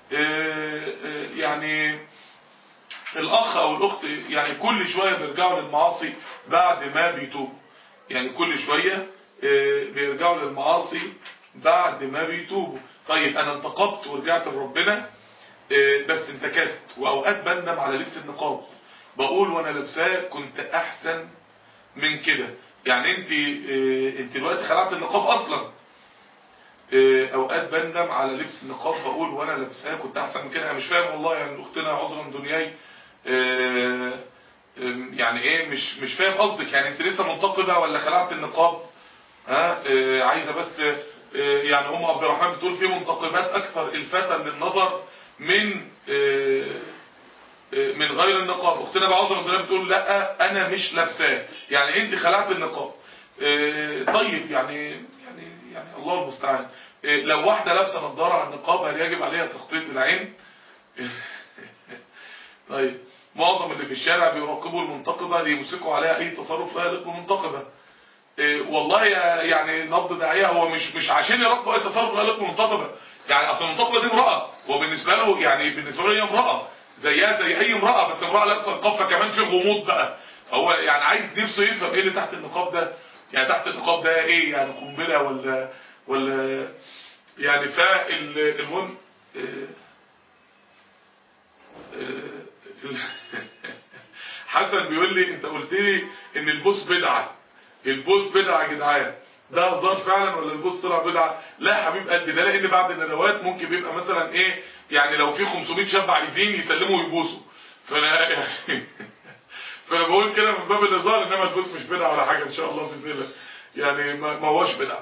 يعني الاخ او الاخت يعني كل شويه بيرجعوا للمعاصي بعد ما بيتوبوا. يعني كل شويه بيرجعوا للمعاصي بعد ما بيتوبوا. طيب انا انتقبت ورجعت لربنا بس انتكست، واوقات بندم على لبس النقاب، بقول وانا لابساه كنت احسن من كده. يعني انت انت دلوقتي خلعت النقاب اصلا، اوقات بندم على لبس النقاب بقول وانا لابساه كنت احسن من كده. انا مش فاهم والله يعني اختنا عذرا دنياي يعني ايه مش مش فاهم قصدك. يعني انت لسه منتقبه ولا خلعت النقاب؟ ها عايزه بس يعني ام عبد الرحمن بتقول في منتقبات اكثر الفتا للنظر من من غير النقاب. اختنا بعذرا دنياي بتقول لا انا مش لابساه. يعني انت خلعت النقاب. طيب يعني يعني يعني الله المستعان. لو واحده لابسه نظاره على النقاب هل يجب عليها تغطيه العين؟ طيب معظم اللي في الشارع بيراقبوا المنتقبه ليمسكوا عليها اي تصرف لا يليق بالمنتقبه. والله يعني نبض داعيه هو مش مش عشان يراقبوا اي تصرف لا يليق بالمنتقبه. يعني اصل المنتقبه دي امراه، هو بالنسبه له يعني بالنسبه له هي امراه زيها زي اي امراه، بس امراه لابسه نقاب فكمان في غموض بقى. فهو يعني عايز نفسه يفهم ايه اللي تحت النقاب ده. يعني تحت النقاب ده ايه؟ يعني قنبله ولا ولا يعني فالمهم حسن بيقول لي انت قلت لي ان البوس بدعه، البوس بدعه يا جدعان، ده هزار فعلا ولا البوس طلع بدعه؟ لا يا حبيب قلبي، ده لان بعد الندوات ممكن بيبقى مثلا ايه يعني لو في خمسمية شاب عايزين يسلموا ويبوسوا، فانا يعني فانا بقول كده من باب الهزار، انما البوس مش بدعه ولا حاجه ان شاء الله باذن الله، يعني ما هوش بدعه.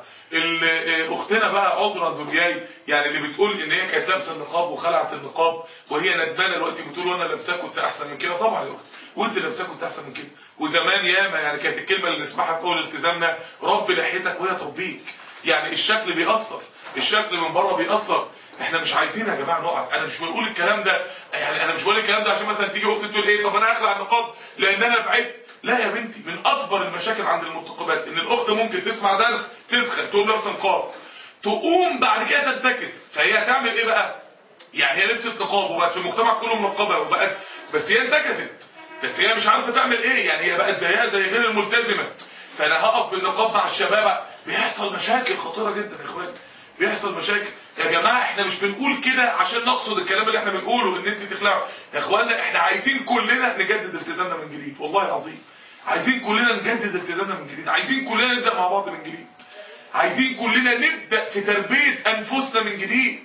اختنا بقى عذرا دنياي يعني اللي بتقول ان هي كانت لابسه النقاب وخلعت النقاب وهي ندمانه دلوقتي بتقول وانا لابساه كنت احسن من كده. طبعا يا اختي وانت لابساه كنت احسن من كده، وزمان ياما يعني كانت الكلمه اللي نسمعها في اول التزامنا رب لحيتك وهي تربيك. يعني الشكل بيأثر، الشكل من بره بيأثر. احنا مش عايزين يا جماعه نقع. انا مش بقول الكلام ده يعني انا مش بقول الكلام ده عشان مثلا تيجي اختي تقول ايه طب انا هخلع النقاب لان انا بعدت. لا يا بنتي، من اكبر المشاكل عند المنتقبات ان الاخت ممكن تسمع درس تسخن تقوم لابسه نقاب، تقوم بعد كده تنتكس، فهي هتعمل ايه بقى؟ يعني هي لبست نقاب وبقت في المجتمع كله منقبه وبقت، بس هي انتكست، بس هي مش عارفه تعمل ايه، يعني هي بقت زيها زي غير الملتزمه. فانا هقف بالنقاب مع الشباب بيحصل مشاكل خطيره جدا يا اخوان، بيحصل مشاكل. يا جماعه احنا مش بنقول كده عشان نقصد الكلام اللي احنا بنقوله ان انت تخلعوا يا اخوانا، احنا عايزين كلنا نجدد التزامنا من جديد، والله العظيم عايزين كلنا نجدد التزامنا من جديد، عايزين كلنا نبدا مع بعض من جديد، عايزين كلنا نبدا في تربيه انفسنا من جديد،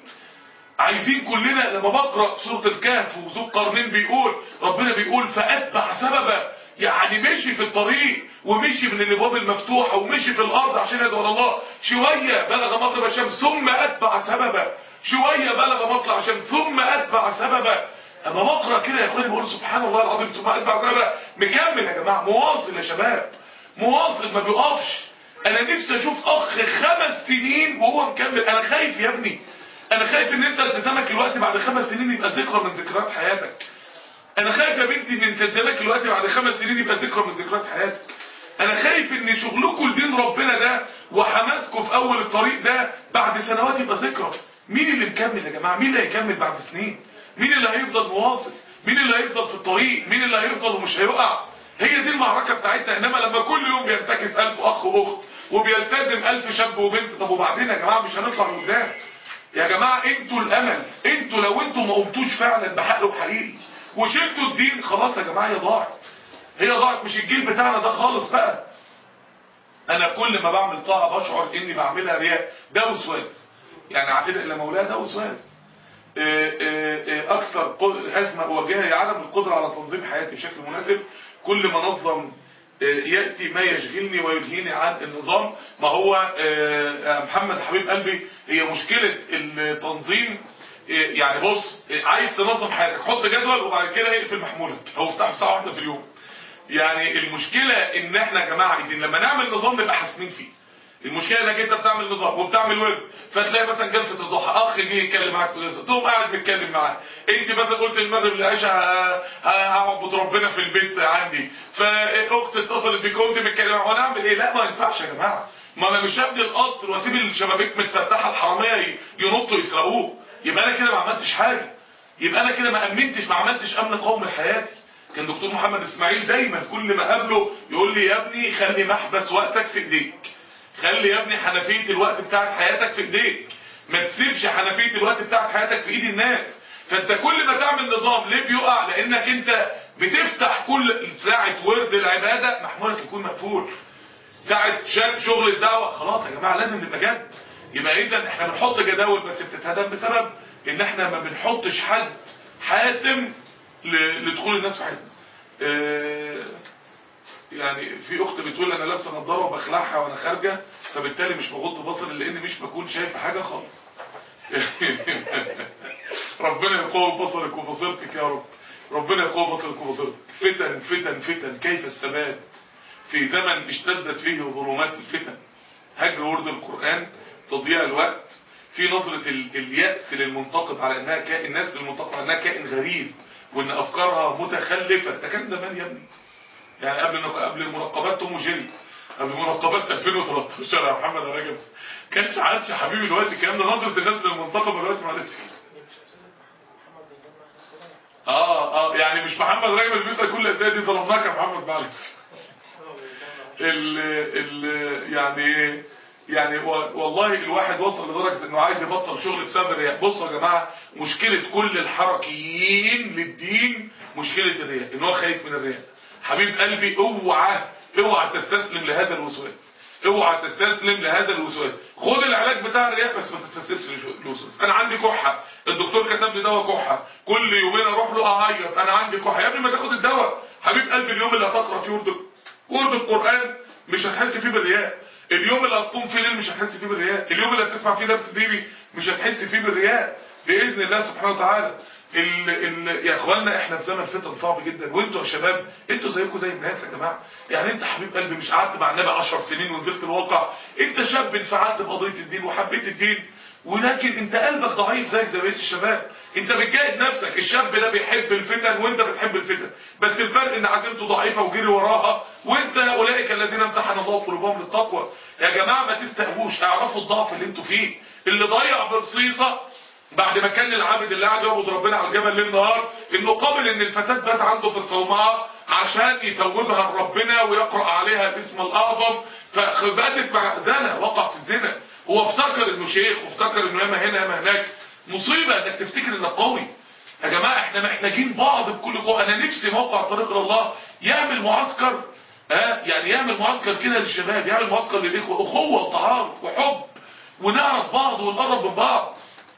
عايزين كلنا. لما بقرا سوره الكهف وذو القرنين بيقول ربنا بيقول فاتبع سببا، يعني مشي في الطريق ومشي من الابواب المفتوحه ومشي في الارض عشان يدعو الله، شويه بلغ مغرب الشمس ثم اتبع سببا، شويه بلغ مطلع الشمس ثم اتبع سببا. اما بقرا كده يا اخواني بقول سبحان الله العظيم، ثم اتبع سببا، مكمل يا جماعه، مواصل يا شباب، مواصل ما بيقفش. انا نفسي اشوف اخ خمس سنين وهو مكمل. انا خايف يا ابني، انا خايف ان انت التزامك الوقت بعد خمس سنين يبقى ذكرى من ذكريات حياتك. انا خايف يا بنتي ان التزامك الوقت بعد خمس سنين يبقى ذكرى من ذكريات حياتك. انا خايف ان شغلكم لدين ربنا ده وحماسكم في اول الطريق ده بعد سنوات يبقى ذكرى. مين اللي مكمل يا جماعه؟ مين اللي هيكمل بعد سنين؟ مين اللي هيفضل مواصل؟ مين اللي هيفضل في الطريق؟ مين اللي هيفضل ومش هيقع؟ هي دي المعركه بتاعتنا. انما لما كل يوم بينتكس ألف اخ واخت وبيلتزم ألف شاب وبنت، طب وبعدين يا جماعه مش هنطلع لقدام. يا جماعه انتوا الامل، انتوا لو انتوا ما قمتوش فعلا بحق وحقيقي وشلتوا الدين خلاص يا جماعه هي ضاعت، هي ضاعت. مش الجيل بتاعنا ده خالص بقى. انا كل ما بعمل طاعه بشعر اني بعملها رياء، ده وسواس، يعني عقيده الى مولاه ده وسواس. اكثر ازمه اواجهها هي عدم القدره على تنظيم حياتي بشكل مناسب. كل ما نظم ياتي ما يشغلني ويلهيني عن النظام. ما هو محمد حبيب قلبي هي مشكله التنظيم. يعني بص، عايز تنظم حياتك حط جدول وبعد كده اقفل محمولك او افتحه ساعه واحده في اليوم. يعني المشكله ان احنا يا جماعه عايزين لما نعمل نظام نبقى حاسمين فيه. المشكله انك انت بتعمل نظام وبتعمل ويب، فتلاقي مثلا جلسه الضحى اخ جه يتكلم معاك في جلسه تقوم قاعد بتتكلم معاه، انت مثلا قلت المغرب للعشاء هعبد ربنا في البيت عندي، فاخت اتصلت بيك قمت متكلم معاها، وانا اعمل ايه؟ لا ما ينفعش يا جماعه. ما انا مش هبني القصر واسيب الشبابيك متفتحه الحراميه ينطوا يسرقوه، يبقى انا كده ما عملتش حاجه، يبقى انا كده ما امنتش، ما عملتش امن قومي لحياتي. كان دكتور محمد اسماعيل دايما كل ما قابله يقول لي يا ابني خلي محبس وقتك في ايديك، خلي يا ابني حنفيه الوقت بتاعت حياتك في ايديك، ما تسيبش حنفيه الوقت بتاعت حياتك في ايد الناس. فانت كل ما تعمل نظام ليه بيقع؟ لانك انت بتفتح كل ساعه ورد العباده محمولك يكون مقفول، ساعه شغل الدعوه خلاص يا جماعه لازم نبقى جد. يبقى اذا احنا بنحط جداول بس بتتهدم بسبب ان احنا ما بنحطش حد حاسم لدخول الناس في حياتنا. اه يعني في اخت بتقول انا لابسه نظاره وبخلعها وانا خارجه فبالتالي مش بغض بصري لان مش بكون شايف حاجه خالص. ربنا يقوي بصرك وبصيرتك يا رب، ربنا يقوي بصرك وبصيرتك. فتن فتن فتن كيف الثبات في زمن اشتدت فيه ظلمات الفتن. هجر ورد القرآن، تضييع الوقت، في نظرة اليأس للمنتقد على انها كائن، الناس للمنتقد على انها كائن غريب وان افكارها متخلفة. ده كان زمان يا ابني، يعني قبل قبل المنقبات توم وجيري، قبل منقبات ألفين وتلتاشر يا محمد يا رجب، كانش عادش يا حبيبي الوقت الكلام ده. نظرة الناس للمنتقد دلوقتي معلش. اه اه يعني مش محمد رجب اللي بيسأل كل الاسئله دي، ظلمناك يا محمد معلش. ال ال يعني يعني والله الواحد وصل لدرجه انه عايز يبطل شغل بسبب الرياء. بصوا يا جماعه، مشكله كل الحركيين للدين مشكله الرياء، ان هو خايف من الرياء. حبيب قلبي اوعى اوعى تستسلم لهذا الوسواس، اوعى تستسلم لهذا الوسواس. خد العلاج بتاع الرياء بس ما تستسلمش للوسواس. انا عندي كحه، الدكتور كتب لي دواء كحه، كل يومين اروح له اعيط انا عندي كحه. يا ابني ما تاخد الدواء. حبيب قلبي اليوم اللي هتقرا فيه ورد ورد القران مش هتحس فيه بالرياء، اليوم اللي هتقوم فيه ليل مش هتحس فيه بالرياء، اليوم اللي هتسمع فيه درس ديني مش هتحس فيه بالرياء باذن الله سبحانه وتعالى. ال ال يا اخوانا احنا في زمن فتن صعب جدا، وانتوا يا شباب انتوا زيكم زي الناس يا جماعه. يعني انت حبيب قلبي مش قعدت مع النبي عشر سنين ونزلت الواقع، انت شاب انفعلت بقضيه الدين وحبيت الدين، ولكن انت قلبك ضعيف زيك زي بقيه الشباب. انت بتجاهد نفسك، الشاب ده بيحب الفتن وانت بتحب الفتن، بس الفرق ان عزيمته ضعيفه وجري وراها، وانت اولئك الذين امتحن الله قلوبهم للتقوى. يا جماعه ما تستهووش، اعرفوا الضعف اللي انتوا فيه. اللي ضيع برصيصه بعد ما كان العابد اللي قاعد يعبد ربنا على الجبل ليل نهار انه قابل ان الفتاه بات عنده في الصومعه عشان يتوبها لربنا ويقرا عليها الاسم الاعظم، فباتت مع زنا، وقع في الزنا. هو افتكر انه شيخ وافتكر انه ياما هنا ياما هناك. مصيبه انك تفتكر انك قوي. يا جماعه احنا محتاجين بعض بكل قوه. انا نفسي موقع طريق الله يعمل معسكر، ها يعني يعمل معسكر كده للشباب، يعمل معسكر للاخوه، اخوه وتعارف وحب ونعرف بعض ونقرب من بعض.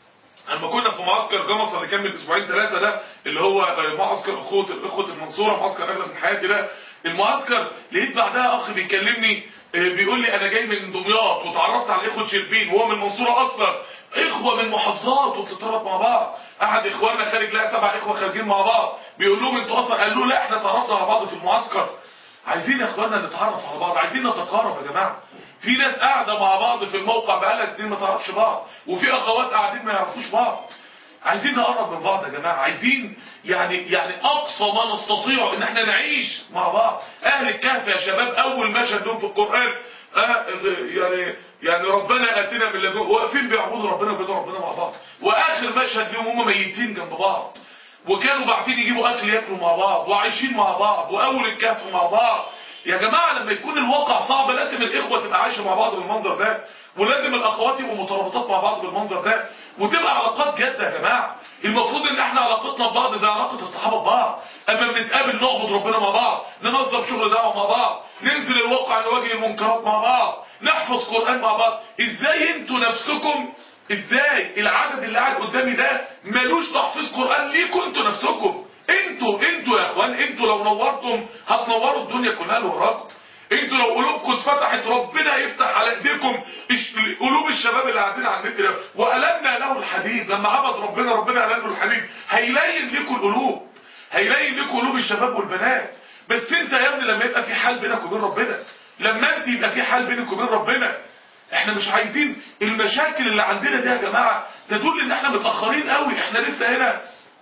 اما كنا في معسكر جمصة اللي كان من اسبوعين ثلاثه ده اللي هو معسكر اخوه الاخوه المنصوره، معسكر اغلب من حياتي ده، المعسكر لقيت بعدها اخ بيكلمني بيقول لي انا جاي من دمياط وتعرفت على اخوه شربين وهو من المنصوره اصلا، اخوه من محافظات وبتتربط مع بعض. احد اخواننا خارج لها سبع اخوه خارجين مع بعض، بيقول لهم انتوا اصلا، قال له لا احنا تعرفنا على بعض في المعسكر. عايزين يا اخواننا نتعرف على بعض، عايزين نتقارب يا جماعه. في ناس قاعده مع بعض في الموقع بقالها سنين ما تعرفش بعض، وفي اخوات قاعدين ما يعرفوش بعض. عايزين نقرب من بعض يا جماعه، عايزين يعني يعني اقصى ما نستطيع ان احنا نعيش مع بعض. اهل الكهف يا شباب اول مشهد لهم في القران آه يعني يعني ربنا اتنا من لدن، واقفين بيعبدوا ربنا وبيدعوا ربنا مع بعض، واخر مشهد لهم هم ميتين جنب بعض، وكانوا باعتين يجيبوا اكل ياكلوا مع بعض، وعايشين مع بعض، واول الكهف مع بعض. يا جماعه لما يكون الواقع صعب لازم الاخوه تبقى عايشه مع بعض بالمنظر ده، ولازم الاخوات يبقوا مترابطات مع بعض بالمنظر ده، وتبقى علاقات جاده يا جماعه. المفروض ان احنا علاقتنا ببعض زي علاقه الصحابه ببعض، اما بنتقابل نعبد ربنا مع بعض، ننظم شغل دعوه مع بعض، ننزل الواقع نواجه المنكرات مع بعض، نحفظ قران مع بعض. ازاي انتوا نفسكم، ازاي العدد اللي قاعد قدامي ده ملوش تحفيظ قران ليكوا انتوا نفسكم؟ انتوا انتوا يا اخوان، انتوا لو نورتم هتنوروا الدنيا كلها اللي وراكم. انتوا لو قلوبكم اتفتحت ربنا يفتح على ايديكم قلوب الشباب اللي قاعدين على النت ده. والمنا له الحديد، لما عبد ربنا ربنا الم له الحديد، هيلين لكم القلوب، هيلين لكم قلوب الشباب والبنات. بس انت يا ابني لما يبقى في حال بينك وبين ربنا، لما انت يبقى في حال بينك وبين ربنا. احنا مش عايزين المشاكل اللي عندنا دي يا جماعه تدل ان احنا متاخرين قوي، احنا لسه هنا.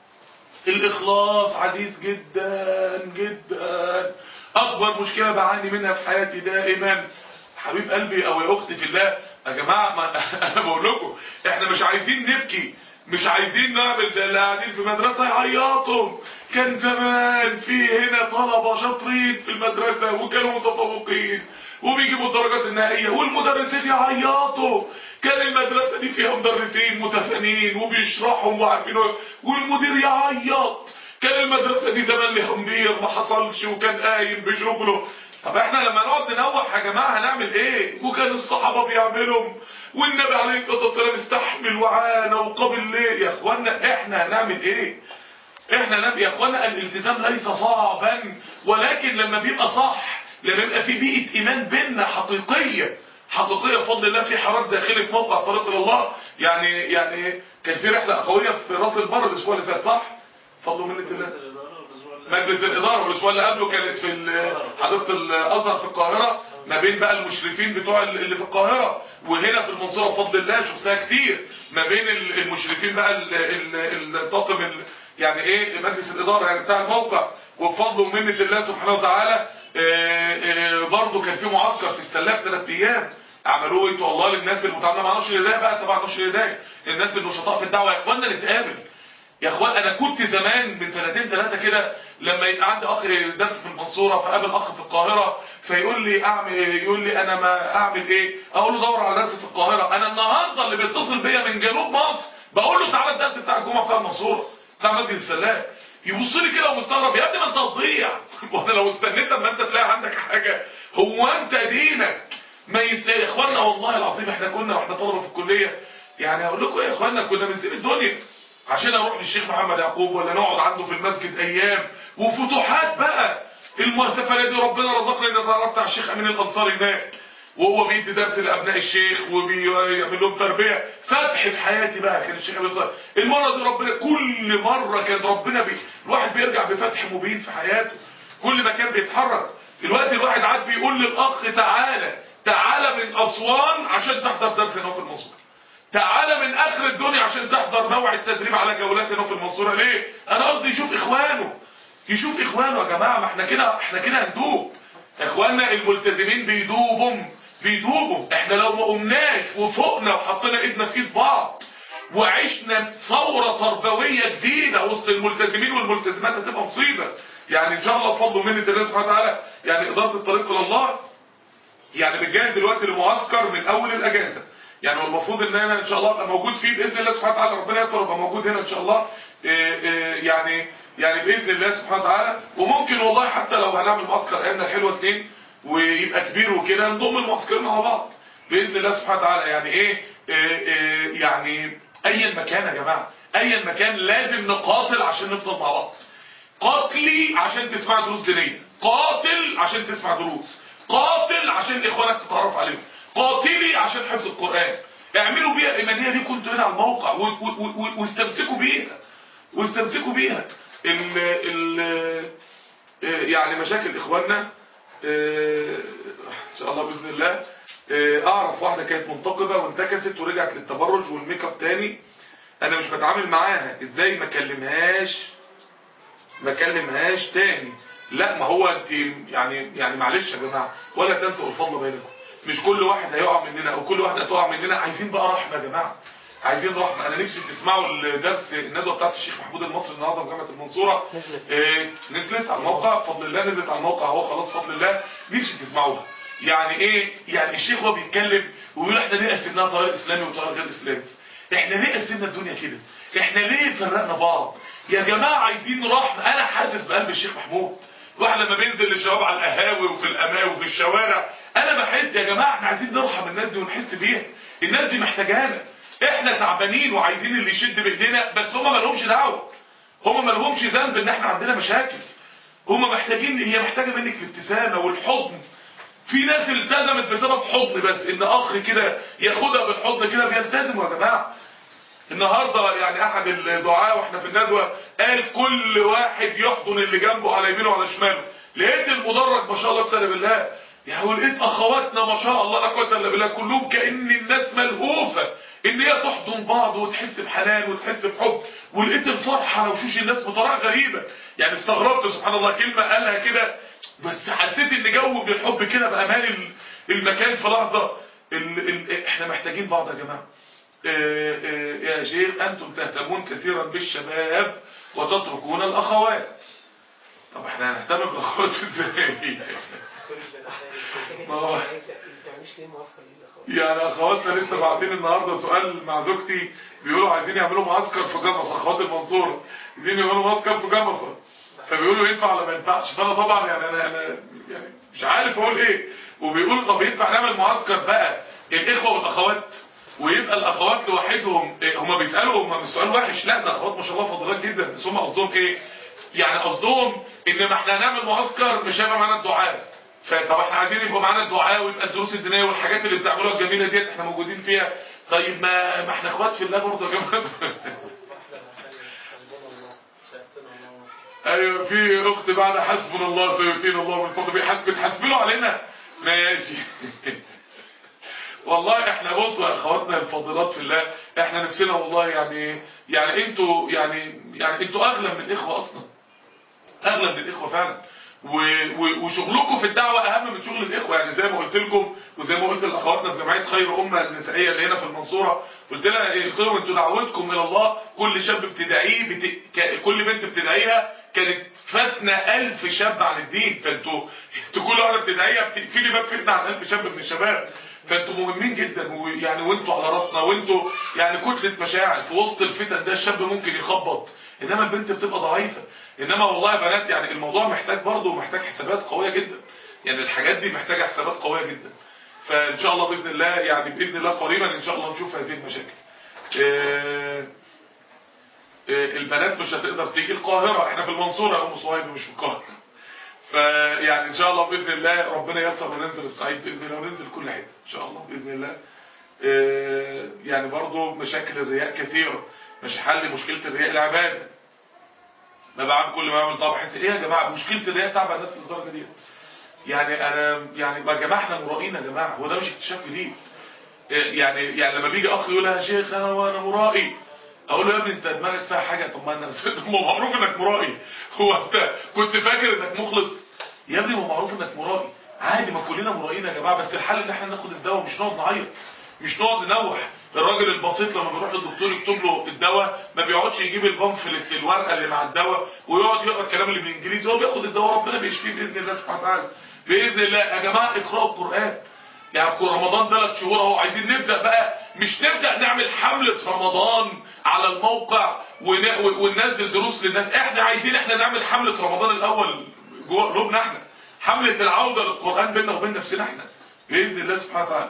الاخلاص عزيز جدا جدا، اكبر مشكله بعاني منها في حياتي دائما. حبيب قلبي او يا اختي في الله يا جماعه، ما انا بقول لكم احنا مش عايزين نبكي، مش عايزين نعمل زي اللي قاعدين في مدرسه يعيطوا. كان زمان في هنا طلبه شاطرين في المدرسه وكانوا متفوقين وبيجيبوا الدرجات النهائيه، والمدرسين يعيطوا. كان المدرسه دي فيها مدرسين متفانين وبيشرحوا وعارفين، والمدير يعيط. كان المدرسه دي زمان لها مدير ما حصلش وكان قايم بشغله. طب احنا لما نقعد ننوح يا جماعه هنعمل ايه؟ وكان الصحابه بيعملوا، والنبي عليه الصلاه والسلام استحمل وعانى وقابل ليه. يا اخوانا احنا هنعمل ايه؟ احنا نبي يا اخوانا الالتزام ليس صعبا، ولكن لما بيبقى صح، لما يبقى في بيئه ايمان بيننا حقيقيه حقيقيه بفضل الله، في حراك داخلي في موقع طريق الى الله. يعني يعني كان في رحله اخويه في راس البر الاسبوع اللي فات، صح؟ فضل منه الله. مجلس الاداره والاسبوع اللي قبله كانت في حديقه الازهر في القاهره، ما بين بقى المشرفين بتوع اللي في القاهره، وهنا في المنصوره بفضل الله شفتها كتير، ما بين المشرفين بقى الطاقم يعني ايه مجلس الاداره يعني بتاع الموقع. وبفضل ومنه الله سبحانه وتعالى برضه كان في معسكر في السلاك ثلاث ايام عملوه انتوا والله للناس المتعامله مع نشر الهدايه بقى، طبعا نشر الهدايه الناس النشطاء في الدعوه. يا اخوانا نتقابل يا اخوان. انا كنت زمان من سنتين ثلاثه كده لما يبقى عندي اخ درس في المنصوره فقابل اخ في القاهره فيقول لي اعمل يقول لي انا ما اعمل ايه، اقول له دور على درس في القاهره. انا النهارده اللي بيتصل بيا من جنوب مصر بقول له تعالى الدرس بتاع الجمعه بتاع المنصوره بتاع مسجد السلاك. يبص لي كده ومستغرب، يا ابني ما انت هتضيع وانا لو استنيت اما انت تلاقي عندك حاجه، هو انت دينك ما يستاهل؟ يا اخوانا والله العظيم احنا كنا واحنا طلبه في الكليه، يعني هقول لكم يا اخوانا كنا بنسيب الدنيا عشان اروح للشيخ محمد يعقوب ولا نقعد عنده في المسجد ايام وفتوحات بقى. السفريه دي ربنا رزقنا ان اتعرفت على الشيخ امين الانصاري هناك، وهو بيدي درس لابناء الشيخ وبيعمل لهم تربيه. فتح في حياتي بقى كان الشيخ امين الانصاري. المره دي ربنا كل مره كان ربنا بي... الواحد بيرجع بفتح مبين في حياته كل ما كان بيتحرك. دلوقتي الواحد عاد بيقول للاخ تعالى تعالى من اسوان عشان تحضر درس هنا في المنصوره، تعالى من اخر الدنيا عشان تحضر موعد تدريب على جولات هنا في المنصوره. ليه؟ انا قصدي يشوف اخوانه، يشوف اخوانه يا جماعه. ما احنا كده احنا كده هندوب. اخواننا الملتزمين بيدوبهم بيدوبوا. احنا لو ما قمناش وفوقنا وحطينا ايدنا في ايد بعض وعشنا ثوره تربويه جديده وسط الملتزمين والملتزمات هتبقى مصيبه. يعني ان شاء الله بفضل ومنه الله سبحانه وتعالى يعني اداره الطريق الى الله يعني بتجهز دلوقتي لمعسكر من اول الاجازه. يعني المفروض ان انا ان شاء الله ابقى موجود فيه باذن الله سبحانه وتعالى، ربنا ييسر ابقى موجود هنا ان شاء الله. إيه إيه يعني يعني باذن الله سبحانه وتعالى. وممكن والله حتى لو هنعمل معسكر ايامنا الحلوه اتنين ويبقى كبير وكده نضم المعسكرين مع بعض باذن الله سبحانه وتعالى. يعني ايه, إيه, إيه يعني ايا مكان يا جماعه، ايا مكان لازم نقاتل عشان نفضل مع بعض. قاتلي عشان تسمع دروس دينيه، قاتل عشان تسمع دروس، قاتل عشان اخوانك تتعرف عليهم، قاتلي عشان حفظ القرآن. اعملوا بيها الايمانيه دي. كنتوا هنا على الموقع واستمسكوا بيها واستمسكوا بيها. ال ال يعني مشاكل اخواننا ان شاء الله باذن الله. اعرف واحده كانت منتقبه وانتكست ورجعت للتبرج والميك اب تاني. انا مش بتعامل معاها ازاي؟ ما اكلمهاش ما اكلمهاش تاني. لا ما هو انت يعني يعني معلش يا جماعه، ولا تنسوا الفضل بينكم. مش كل واحد هيقع مننا او كل واحده هتقع مننا. عايزين بقى رحمه يا جماعه، عايزين رحمه. انا نفسي تسمعوا الدرس الندوه بتاعت الشيخ محمود المصري النهارده في جامعه المنصوره. آه نزلت على الموقع بفضل الله، نزلت على الموقع اهو خلاص بفضل الله. نفسي تسمعوها. يعني ايه؟ يعني الشيخ هو بيتكلم ويقول احنا ليه قسمناها طريق اسلامي وطريق غير اسلامي؟ احنا ليه قسمنا الدنيا كده؟ احنا ليه فرقنا بعض؟ يا جماعه عايزين رحمه. انا حاسس بقلب الشيخ محمود. الواحد لما بينزل للشباب على القهاوي وفي الاماوي وفي الشوارع انا بحس يا جماعه احنا عايزين نرحم الناس دي ونحس بيها. الناس دي محتاجانا. احنا تعبانين وعايزين اللي يشد بايدينا، بس هم ما لهمش دعوه، هم ما لهمش ذنب ان احنا عندنا مشاكل. هم محتاجين، هي محتاجه منك الابتسامه والحضن. في ناس التزمت بسبب حضن بس، ان اخ كده ياخدها بالحضن كده بيلتزموا يا جماعه. النهارده يعني احد الدعاة واحنا في الندوه قال كل واحد يحضن اللي جنبه على يمينه وعلى شماله. لقيت المدرج ما شاء الله بسم بالله، يعني ولقيت اخواتنا ما شاء الله لا قوه الا بالله كلهم كأن الناس ملهوفه ان هي تحضن بعض وتحس بحنان وتحس بحب. ولقيت الفرحه على وشوش الناس بطريقه غريبه. يعني استغربت سبحان الله كلمه قالها كده بس حسيت ان جو من الحب كده بقى مالي المكان في لحظه. ال ال احنا محتاجين بعض يا جماعه. آآ آآ يا شيخ أنتم تهتمون كثيرا بالشباب وتتركون الأخوات. طب احنا هنهتم بالأخوات ازاي؟ يعني أخواتنا لسه باعتين النهاردة سؤال مع زوجتي بيقولوا عايزين يعملوا معسكر في جمصة. أخوات المنصورة عايزين يعملوا معسكر في جمصة، فبيقولوا ينفع ولا ما ينفعش؟ فأنا طبعا يعني أنا, أنا يعني مش عارف أقول إيه. وبيقولوا طب ينفع نعمل معسكر بقى الإخوة والأخوات ويبقى الاخوات لوحدهم؟ إيه هم بيسالوا؟ هم مش سؤال وحش، لا ده اخوات ما شاء الله فضلات جدا، بس هم قصدهم ايه؟ يعني قصدهم ان ما احنا هنعمل معسكر مش هيبقى معانا الدعاء. فطب احنا عايزين يبقى معانا الدعاء ويبقى الدروس الدينيه والحاجات اللي بتعملوها الجميله ديت احنا موجودين فيها. طيب ما ما احنا اخوات في الله برضه يا جماعه. ايوه في اخت بعد حسبنا الله سيؤتينا الله من فضله بتحسبوا علينا. ماشي. والله احنا بصوا يا اخواتنا الفاضلات في الله، احنا نفسنا والله يعني يعني انتوا يعني يعني انتوا اغلى من الاخوه اصلا، اغلى من الاخوه فعلا. وشغلكم في الدعوه اهم من شغل الاخوه. يعني زي ما قلت لكم وزي ما قلت لاخواتنا في جمعيه خير امه النسائيه اللي هنا في المنصوره، قلت لها قلت لهم انتوا دعوتكم الى الله كل شاب بتدعيه بت... كل بنت بتدعيها كانت فاتنه ألف شاب عن الدين. فانتوا انتوا كل واحده بتدعيها بتقفلي باب فتنه عن ألف شاب من الشباب. فانتوا مهمين جدا ويعني وانتوا على راسنا، وانتوا يعني كتله مشاعر في وسط الفتن ده. الشاب ممكن يخبط انما البنت بتبقى ضعيفه. انما والله يا بنات يعني الموضوع محتاج برضه محتاج حسابات قويه جدا، يعني الحاجات دي محتاجه حسابات قويه جدا. فان شاء الله باذن الله يعني باذن الله قريبا ان شاء الله نشوف هذه المشاكل. آه البنات مش هتقدر تيجي القاهره، احنا في المنصوره يا ام صهيب مش في القاهره. فيعني ان شاء الله باذن الله ربنا ييسر وننزل الصعيد باذن الله وننزل كل حته ان شاء الله باذن الله. آه يعني برضه مشاكل الرياء كثيره، مش حل مشكله الرياء العباده. ما بعمل كل ما اعمل طبعا بحس ايه يا جماعه مشكله الرياء تعب الناس للدرجه دي؟ يعني انا يعني يا جماعه احنا مرائين يا جماعه، هو ده مش اكتشاف جديد. يعني يعني لما بيجي اخ يقول يا شيخ انا وانا مرائي، اقول له يا ابني انت دماغك فيها حاجه. طب ما انا معروف انك مرائي، هو انت كنت فاكر انك مخلص؟ يا ابني ما معروف انك مرائي عادي، ما كلنا مرائيين يا جماعه، بس الحل ان احنا ناخد الدواء مش نقعد نعيط، مش نقعد ننوح. الراجل البسيط لما بيروح للدكتور يكتب له الدواء ما بيقعدش يجيب البامفلت الورقه اللي مع الدواء ويقعد يقرا الكلام اللي بالانجليزي، هو بياخد الدواء ربنا بيشفيه باذن الله سبحانه وتعالى. باذن الله يا جماعه اقراوا القران، يعني رمضان ثلاث شهور اهو، عايزين نبدا بقى، مش نبدا نعمل حمله رمضان على الموقع وننزل دروس للناس، احنا عايزين احنا نعمل حمله رمضان الاول جوه قلوبنا احنا، حمله العوده للقران بيننا وبين نفسنا احنا باذن الله سبحانه وتعالى.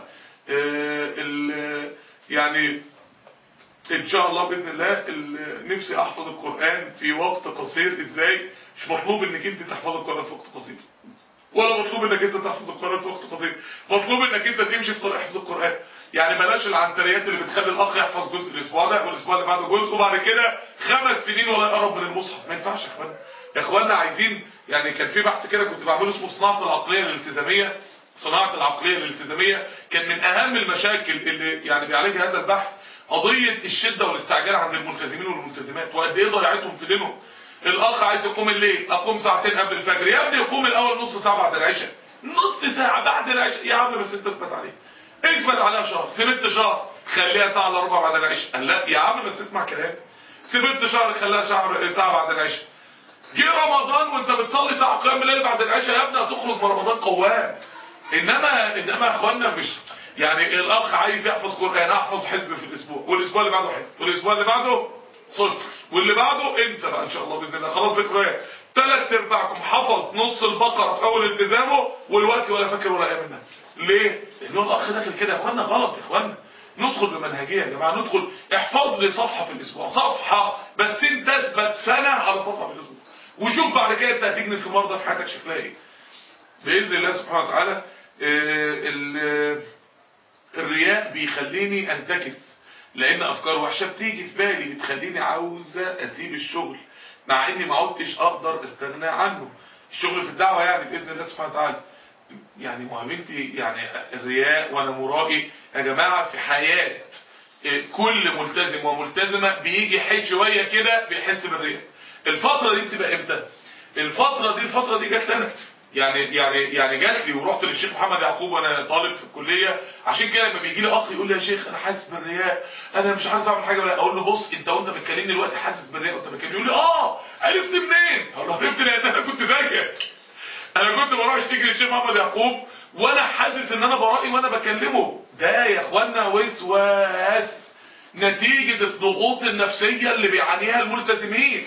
يعني ان شاء الله باذن الله نفسي احفظ القران في وقت قصير. ازاي؟ مش مطلوب انك انت تحفظ القران في وقت قصير، ولا مطلوب انك انت تحفظ القران في وقت قصير، مطلوب انك انت تمشي في طريق حفظ القران. يعني بلاش العنتريات اللي بتخلي الاخ يحفظ جزء الاسبوع ده والاسبوع اللي بعده جزء وبعد كده خمس سنين ولا يقرب من المصحف. ما ينفعش يا اخوانا. يا اخوانا عايزين، يعني كان في بحث كده كنت بعمله اسمه صناعه العقليه الالتزاميه. صناعه العقليه الالتزاميه كان من اهم المشاكل اللي يعني بيعالجها هذا البحث قضيه الشده والاستعجال عند الملتزمين والملتزمات، وقد ايه ضيعتهم في دينهم. الاخ عايز يقوم الليل، اقوم ساعتين قبل الفجر، يا ابني يقوم الاول نص ساعه بعد العشاء، نص ساعه بعد العشاء يا عم بس انت اثبت عليه، اثبت عليها شهر، سبت شهر خليها ساعه الا ربع بعد العشاء، قال لا يا عم بس اسمع كلام، سبت شهر خليها شهر ساعه بعد العشاء. جه رمضان وانت بتصلي ساعه قيام الليل بعد العشاء، يا ابني هتخرج من رمضان قوام. انما انما يا اخوانا مش يعني الاخ عايز يحفظ قران، احفظ حزب في الاسبوع، والاسبوع اللي بعده حزب، والاسبوع اللي بعده صفر، واللي بعده انسى بقى ان شاء الله باذن الله خلاص ذكريات. ثلاث ارباعكم حفظ نص البقره في اول التزامه والوقت ولا فاكر ولا ايه منها. ليه؟ لانه الاخ داخل كده يا اخوانا غلط يا اخوانا. ندخل بمنهجيه يا جماعه، ندخل احفظ لي صفحه في الاسبوع، صفحه بس انت اثبت سنه على صفحه في الاسبوع، وشوف بعد كده انت هتجني ثمار ده في حياتك شكلها ايه باذن الله سبحانه وتعالى. الرياء بيخليني انتكس، لان افكار وحشه بتيجي في بالي بتخليني عاوزه اسيب الشغل مع اني ما عدتش اقدر استغنى عنه. الشغل في الدعوه يعني باذن الله سبحانه وتعالى. يعني مهمتي يعني الرياء وانا مرائي يا جماعه في حياه كل ملتزم وملتزمه، بيجي حي شويه كده بيحس بالرياء. الفتره دي بتبقى امتى؟ الفتره دي الفتره دي جت لنا، يعني يعني يعني جات لي ورحت للشيخ محمد يعقوب وانا طالب في الكليه. عشان كده لما بيجي لي اخ يقول لي يا شيخ انا حاسس بالرياء، انا مش عارف اعمل حاجه ولا، اقول له بص انت وانت بتكلمني دلوقتي حاسس بالرياء وانت بتكلمني، يقول لي اه عرفت منين؟ اقول له عرفت لان انا كنت زيك، انا كنت بروح اشتكي للشيخ محمد يعقوب وانا حاسس ان انا برائي وانا بكلمه. ده يا اخوانا وسواس نتيجه الضغوط النفسيه اللي بيعانيها الملتزمين،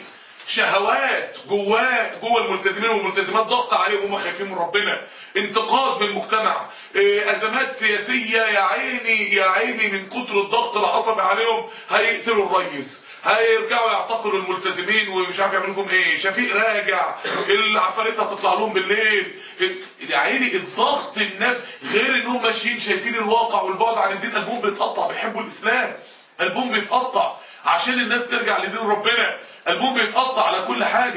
شهوات جواه جوه الملتزمين والملتزمات، ضغط عليهم وهم خايفين من ربنا، انتقاد من المجتمع، ازمات سياسيه يا عيني يا عيني من كتر الضغط اللي حصل عليهم هيقتلوا الرئيس، هيرجعوا يعتقلوا الملتزمين ومش عارف يعملوا لهم ايه، شفيق راجع، العفاريت هتطلع لهم بالليل، يا عيني الضغط النفسي، غير انهم ماشيين شايفين الواقع والبعد عن الدين، قلبهم بيتقطع، بيحبوا الاسلام، قلبهم بيتقطع عشان الناس ترجع لدين ربنا، قلبهم بيتقطع على كل حاجه.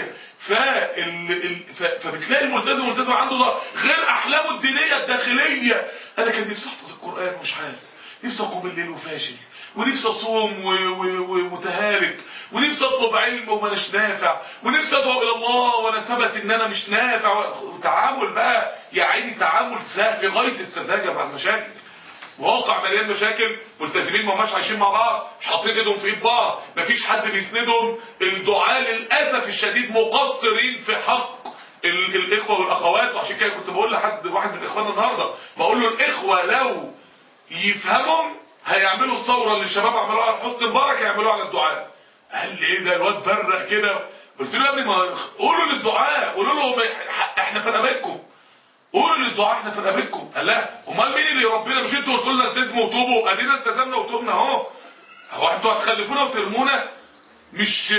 فال... ف... فبتلاقي الملتزم الملتزم عنده ده غير احلامه الدينيه الداخليه، انا كان نفسي احفظ القران ومش عارف، نفسي اقوم الليل وفاشل، ونفسي اصوم ومتهالك، ونفسي اطلب علم وماناش نافع، ونفسي ادعو الى الله وانا ثبت ان انا مش نافع. تعامل بقى يا عيني، تعامل في غايه السذاجه مع المشاكل، واقع مليان مشاكل، ملتزمين ما هماش عايشين مع بعض، مش حاطين ايدهم في ايد بعض، مفيش حد بيسندهم، الدعاء للاسف الشديد مقصرين في حق ال الاخوه والاخوات. وعشان كده كنت بقول لحد واحد من اخواننا النهارده، بقول له الاخوه لو يفهموا هيعملوا الثوره اللي الشباب عملوها على حسن مبارك هيعملوها على الدعاء. قال لي ايه ده الواد برق كده. قلت له يا ابني ما قولوا للدعاء، قولوا لهم احنا في رقبتكم، قولوا للدعاء احنا في رقبتكم. قال لا امال مين اللي يربينا؟ مش انتوا قلتوا لنا التزموا وتوبوا؟ ادينا التزمنا وتوبنا اهو. هو انتوا هتخلفونا وترمونا؟ مش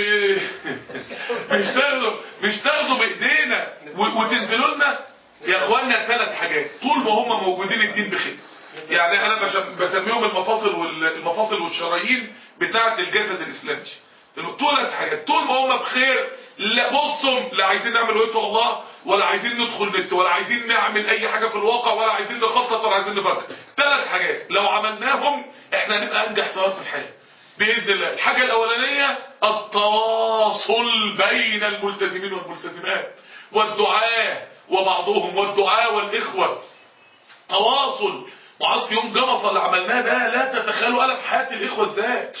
مش تاخدوا مش تاخدوا بايدينا وتنزلوا لنا يا اخوانا. ثلاث حاجات طول ما هم موجودين الدين بخير. يعني انا بسميهم المفاصل والمفاصل والشرايين بتاعه الجسد الاسلامي. ثلاث حاجات طول ما هم بخير، لا بصوا لا عايزين نعمل ويتو الله، ولا عايزين ندخل نت، ولا عايزين نعمل اي حاجه في الواقع، ولا عايزين نخطط، ولا عايزين نفكر. ثلاث حاجات لو عملناهم احنا هنبقى انجح طيار في الحياه باذن الله. الحاجه الاولانيه التواصل بين الملتزمين والملتزمات والدعاة وبعضهم والدعاة والاخوه. تواصل. معاذ يوم جمصه اللي عملناه ده لا تتخيلوا قلب حياه الاخوه ازاي.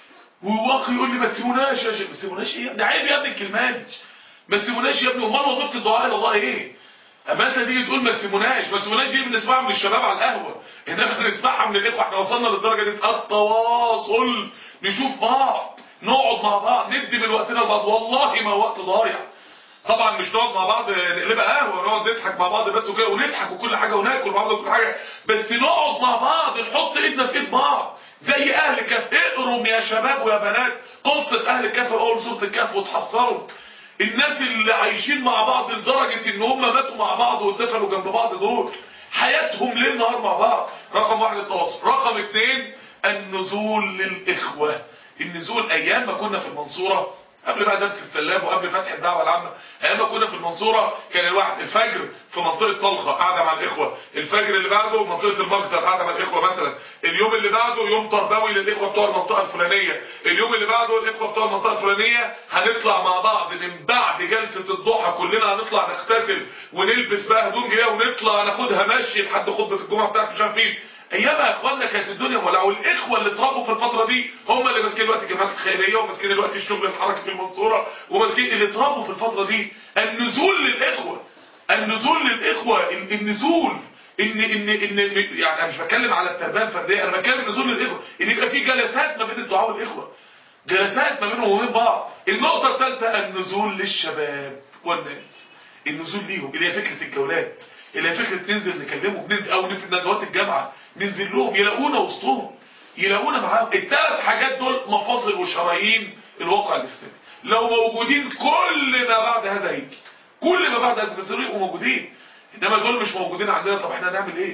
وواخي يقول لي ما تسيبوناش يا شيخ. ما تسيبوناش ايه يا ابني؟ عيب يا ابني الكلمات دي. ما تسيبوناش يا ابني. امال وظيفه الدعاء الى الله ايه؟ اما انت تيجي تقول ما تسيبوناش، ما تسيبوناش دي بنسمعها من الشباب على القهوه، انما بنسمعها من الاخوه. احنا وصلنا للدرجه دي. التواصل. نشوف بعض، نقعد مع بعض، ندي من وقتنا لبعض. والله ما وقت ضايع. طبعا مش نقعد مع بعض نقلبها قهوه ونقعد نضحك مع بعض بس وكده، ونضحك وكل حاجه وناكل مع بعض وكل حاجه، بس نقعد مع بعض نحط ايدنا في ايد بعض زي اهل الكهف. اقروا يا شباب ويا بنات قصه اهل الكهف اول سوره الكهف وتحصروا الناس اللي عايشين مع بعض لدرجه ان هم ماتوا مع بعض واتدفنوا جنب بعض. دول حياتهم ليل نهار مع بعض. رقم واحد التواصل. رقم اثنين النزول للاخوه. النزول ايام ما كنا في المنصوره قبل بقى درس السلام وقبل فتح الدعوه العامه، ايام ما كنا في المنصوره كان الواحد الفجر في منطقه طلخه قاعده مع الاخوه، الفجر اللي بعده منطقه المجزر قاعده مع الاخوه مثلا، اليوم اللي بعده يوم تربوي للاخوه بتوع المنطقه الفلانيه، اليوم اللي بعده الاخوه بتوع المنطقه الفلانيه هنطلع مع بعض من بعد جلسه الضحى كلنا هنطلع نغتسل ونلبس بقى هدوم جديده ونطلع ناخدها مشي لحد خطبه الجمعه بتاعت مش عارف مين. ايامها يا اخوانا كانت الدنيا مولعه، والاخوه اللي اتربوا في الفتره دي هم اللي ماسكين دلوقتي الجماعات الخيريه وماسكين دلوقتي الشغل الحركي في المنصوره وماسكين اللي اتربوا في الفتره دي. النزول للاخوه. النزول للاخوه. النزول ان ان ان يعني انا مش بتكلم على التربيه الفرديه، انا بتكلم نزول للاخوه، ان يبقى في جلسات ما بين الدعاء والاخوه، جلسات ما بينهم وبين بعض. النقطه الثالثه النزول للشباب والناس. النزول ليهم اللي هي فكره الجولات، اللي هي فكره ننزل نكلمهم، ننزل او في ندوات الجامعه ننزل لهم يلاقونا وسطهم، يلاقونا معاهم. الثلاث حاجات دول مفاصل وشرايين الواقع الاسلامي. لو موجودين كل ما بعد هذا هيجي، كل ما بعد هذا بس يبقوا موجودين، انما دول مش موجودين عندنا. طب احنا هنعمل ايه؟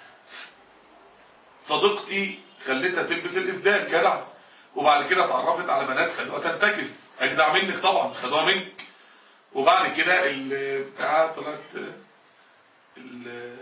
صديقتي خليتها تلبس الاسدال جدع، وبعد كده اتعرفت على بنات خلوها تنتكس اجدع منك طبعا، خدوها منك. وبعد كده البتاع طلعت ال...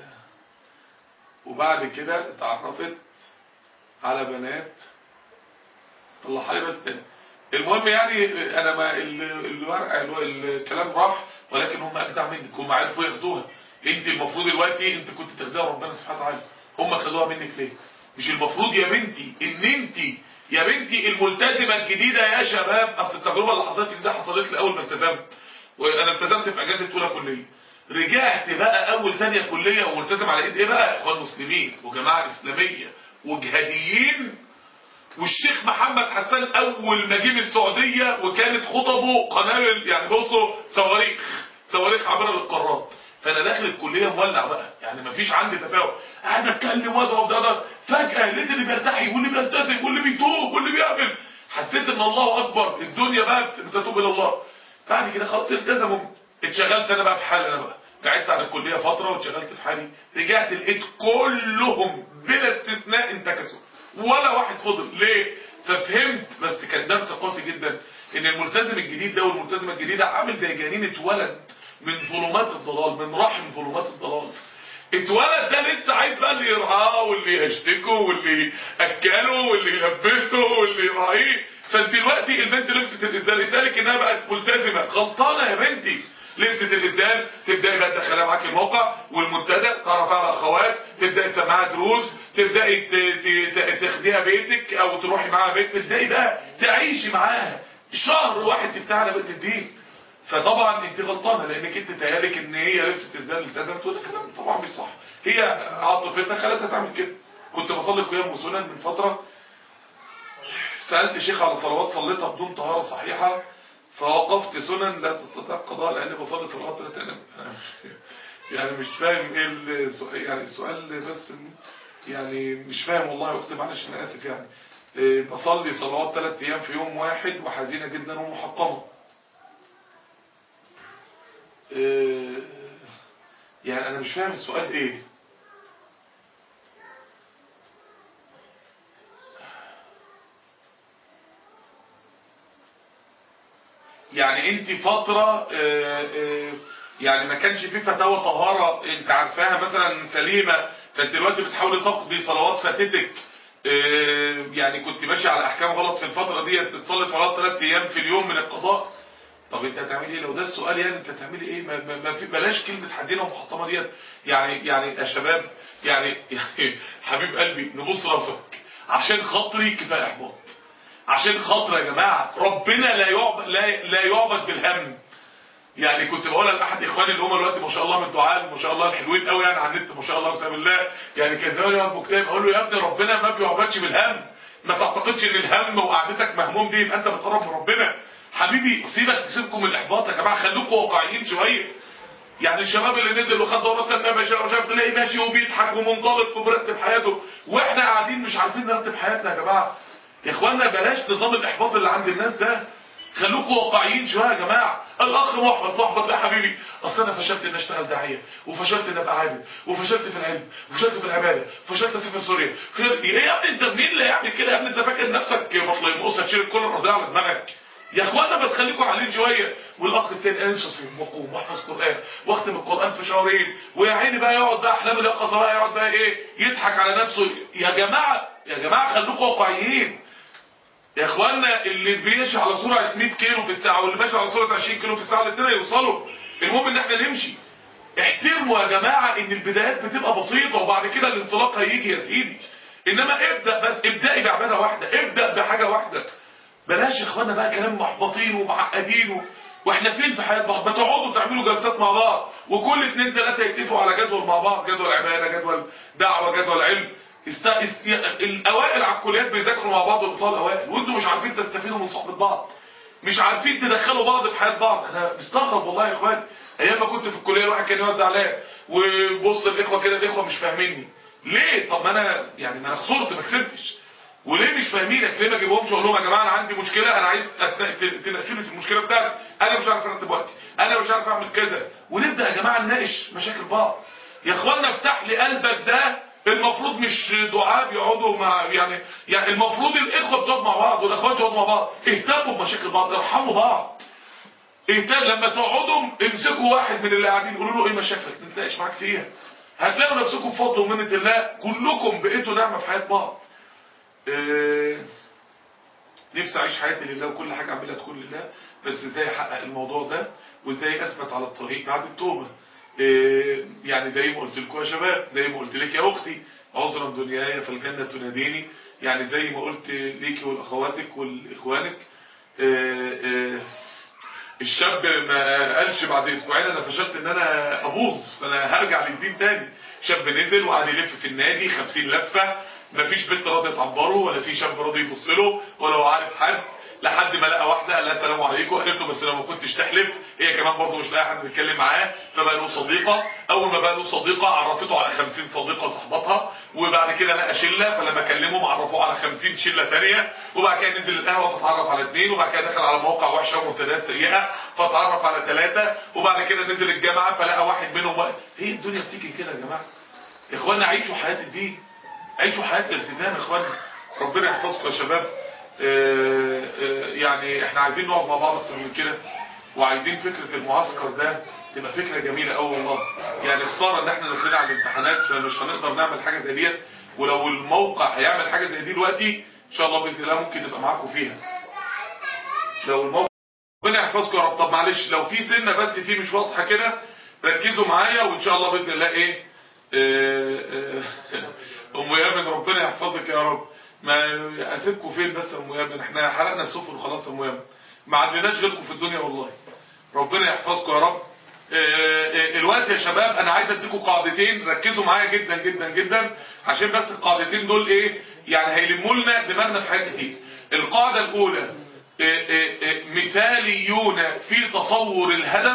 وبعد كده اتعرفت على بنات طلعها لي بس تاني. المهم يعني انا ما الورقه الكلام راح، ولكن هم اجدع منك، هم عرفوا ياخدوها. انت المفروض دلوقتي انت كنت تاخديها ربنا سبحانه وتعالى، هم خدوها منك ليه؟ مش المفروض يا بنتي ان انت يا بنتي الملتزمه الجديده يا شباب؟ اصل التجربه اللي حصلت لي دي حصلت لي اول ما التزمت، وانا التزمت في اجازه اولى كليه، رجعت بقى اول ثانيه كليه وملتزم على ايد ايه بقى؟ اخوان مسلمين وجماعه اسلاميه وجهاديين. والشيخ محمد حسان اول ما جه من السعوديه وكانت خطبه قنابل، يعني بصوا صواريخ صواريخ عابره للقارات. فانا داخل الكليه مولع بقى، يعني مفيش عندي تفاهم، قاعد اتكلم وادعو ده فجاه لقيت اللي بيرتحي واللي بيلتزم واللي بيتوب واللي بيعمل، حسيت ان الله اكبر، الدنيا بقى بتتوب الى الله. بعد كده خلاص التزموا، اتشغلت انا بقى في حالي، انا بقى قعدت على الكليه فتره واتشغلت في حالي، رجعت لقيت كلهم بلا استثناء انتكسوا، ولا واحد فضل. ليه؟ ففهمت. بس كان درس قاسي جدا ان الملتزم الجديد ده والملتزمه الجديده عامل زي جنين اتولد من ظلمات الضلال، من رحم ظلمات الضلال. اتولد ده لسه عايز بقى اللي يرعاه واللي يشتكه واللي ياكله واللي يلبسه واللي يراعيه. فانت دلوقتي البنت لبست الازدال، قالت انها بقت ملتزمه، غلطانه يا بنتي. لبست الاسدال، تبداي بقى تدخلها معاك الموقع والمنتدى، تعرفي على اخوات، تبداي تسمعها دروس، تبداي تاخديها بيتك او تروحي معاها بيت، تبداي بقى تعيشي معاها شهر واحد تفتحي على بيت الدين. فطبعا انت غلطانه لانك انت تهيالك ان هي لبست الاسدال التزمت، وده كلام طبعا مش صح. هي عاطفتها خلتها تعمل كده. كنت بصلي قيام وسنن من فتره سألت شيخ على صلوات صليتها بدون طهارة صحيحة فوقفت سنن لا تستطيع القضاء لأني بصلي صلوات ثلاث أيام. يعني مش فاهم ايه السؤال، يعني السؤال بس يعني مش فاهم والله يا اختي، معلش انا اسف. يعني إيه، بصلي صلوات ثلاث ايام في يوم واحد وحزينه جدا ومحطمه. إيه، يعني انا مش فاهم السؤال ايه. يعني انت فترة اه اه يعني ما كانش في فتاوى طهارة انت عارفاها مثلا سليمة، فانت دلوقتي بتحاولي تقضي صلوات فاتتك. اه يعني كنت ماشي على احكام غلط في الفترة ديت، بتصلي صلاة ثلاث ايام في اليوم من القضاء. طب انت هتعملي ايه لو ده السؤال؟ يعني انت هتعملي ايه؟ ما, ما, ما في بلاش كلمة حزينة ومحطمة ديت. يعني يعني يا شباب، يعني يعني حبيب قلبي نبص راسك عشان خاطري، كفايه احباط. عشان خاطر يا جماعة ربنا لا يعبد لا, لا يعبد بالهم. يعني كنت بقولها لاحد اخواني اللي هم دلوقتي ما شاء الله من الدعاء ما شاء الله الحلوين قوي يعني على النت ما شاء الله كتاب الله، يعني كان زمان يقعد مكتئب اقول له يا ابني ربنا ما بيعبدش بالهم. ما تعتقدش ان الهم وقعدتك مهموم دي يبقى انت بتقرب من ربنا. حبيبي سيبك سيبكم من الاحباط يا جماعه، خليكم واقعيين شويه. يعني الشباب اللي نزل وخد دورات تنميه بشريه وشاف تلاقي ماشي وبيضحك ومنطلق وبيرتب حياته، واحنا قاعدين مش عارفين نرتب حياتنا يا جماعه. يا اخوانا بلاش نظام الاحباط اللي عند الناس ده، خلوكوا واقعيين شويه يا جماعه. الاخ محبط محبط لا حبيبي، اصل انا فشلت ان اشتغل داعيه، وفشلت ان ابقى عابد، وفشلت في العلم، وفشلت في العباده، وفشلت اسافر سوريا. ايه يا ابني انت مين اللي يعمل كده يا ابني؟ انت فاكر نفسك مطلق هتشيل الكل الارضيه على دماغك؟ يا اخوانا ما تخليكوا عالين شويه. والاخ التاني انا نفسي اصوم واقوم واحفظ قران واختم القران في شهرين، ويا عيني بقى يقعد بقى احلام اليقظه بقى يقعد بقى ايه يضحك على نفسه. يا جماعه يا جماعه خلوكوا واقعيين. يا اخوانا اللي بيمشي على سرعه مية كيلو في الساعه واللي ماشي على سرعه عشرين كيلو في الساعه الاثنين يوصلوا. المهم ان احنا نمشي. احترموا يا جماعه ان البدايات بتبقى بسيطه وبعد كده الانطلاق هيجي يا سيدي. انما ابدا بس، ابدأي بعباده واحده، ابدا بحاجه واحده. بلاش يا اخوانا بقى كلام محبطين ومعقدين. واحنا فين في حياه بعض؟ ما تقعدوا تعملوا جلسات مع بعض وكل اثنين ثلاثه يتفقوا على جدول مع بعض، جدول عباده، جدول دعوه، جدول علم. است... است... الاوائل على الكليات بيذاكروا مع بعض وبيطلعوا الاوائل، وانتوا مش عارفين تستفيدوا من صحبه بعض، مش عارفين تدخلوا بعض في حياه بعض. انا مستغرب والله يا اخوان. ايام ما كنت في الكليه الواحد كان يقعد زعلان وبص الاخوه كده، الاخوه مش فاهميني ليه؟ طب ما انا يعني ما انا خسرت ما كسبتش. وليه مش فاهمينك؟ ليه ما اجيبهمش اقول لهم يا جماعه انا عندي مشكله، انا عايز تناقشوني في المشكله بتاعتي، انا مش عارف ارتب وقتي، انا مش عارف اعمل كذا، ونبدا يا جماعه نناقش مشاكل بعض. يا اخوانا افتح لي قلبك ده المفروض مش دعاء بيقعدوا مع يعني يعني المفروض الاخوه بتقعدوا مع بعض والاخوات يقعدوا مع بعض. اهتموا بمشاكل بعض، ارحموا بعض. اهتم لما تقعدوا امسكوا واحد من اللي قاعدين قولوا له ايه مشاكلك نتناقش معاك فيها. هتلاقوا نفسكم بفضل ومنه الله كلكم بقيتوا نعمه في حياه بعض. إيه نفسي اعيش حياتي لله وكل حاجه اعملها تكون لله، بس ازاي احقق الموضوع ده وازاي اثبت على الطريق بعد التوبه؟ إيه يعني زي ما قلت لكم يا شباب، زي ما قلت لك يا اختي عذرا دنياي فالجنه تناديني، يعني زي ما قلت ليكي ولاخواتك ولاخوانك. إيه إيه الشاب ما قالش بعد اسبوعين انا فشلت ان انا ابوظ فانا هرجع للدين تاني. شاب نزل وقعد يلف في النادي خمسين لفه، مفيش بنت راضيه تعبره ولا في شاب راضي يبص له ولا هو عارف حد، لحد ما لقى واحده قال لها السلام عليكم، قالت له بس لو ما كنتش تحلف. هي كمان برضه مش لاقي حد يتكلم معاه، فبقى له صديقه. اول ما بقى له صديقه عرفته على خمسين صديقه صاحبتها، وبعد كده لقى شله فلما كلمهم عرفوه على خمسين شله ثانيه، وبعد كده نزل القهوه فتعرف على اثنين، وبعد كده دخل على مواقع وحشه ومنتديات سيئه فتعرف على ثلاثه، وبعد كده نزل الجامعه فلقى واحد منهم. هي الدنيا بتيجي كده يا جماعه. يا اخوانا عيشوا حياه الدين، عيشوا حياة الالتزام يا اخوانا. ربنا يحفظكم يا شباب. آآ آآ يعني احنا عايزين نقعد مع بعض اكتر من كده، وعايزين فكرة المعسكر ده تبقى فكرة جميلة قوي والله. يعني خسارة ان احنا داخلين على الامتحانات فمش هنقدر نعمل حاجة زي ديت، ولو الموقع هيعمل حاجة زي دي دلوقتي ان شاء الله باذن الله ممكن نبقى معاكم فيها. لو الموقع ربنا يحفظكم يا رب. طب معلش لو في سنة بس فيه مش واضحة كده ركزوا معايا وان شاء الله باذن الله ايه. آآ آآ ام يامن ربنا يحفظك يا رب. ما اسيبكم فين بس يا ام يامن؟ احنا حرقنا السفن وخلاص يا ام يامن، ما عندناش غيركم في الدنيا والله. ربنا يحفظكم يا رب. الوقت يا شباب انا عايز اديكم قاعدتين ركزوا معايا جدا جدا جدا عشان بس القاعدتين دول ايه يعني هيلموا لنا دماغنا في حاجات كتير. القاعده الاولى مثاليون في تصور الهدف،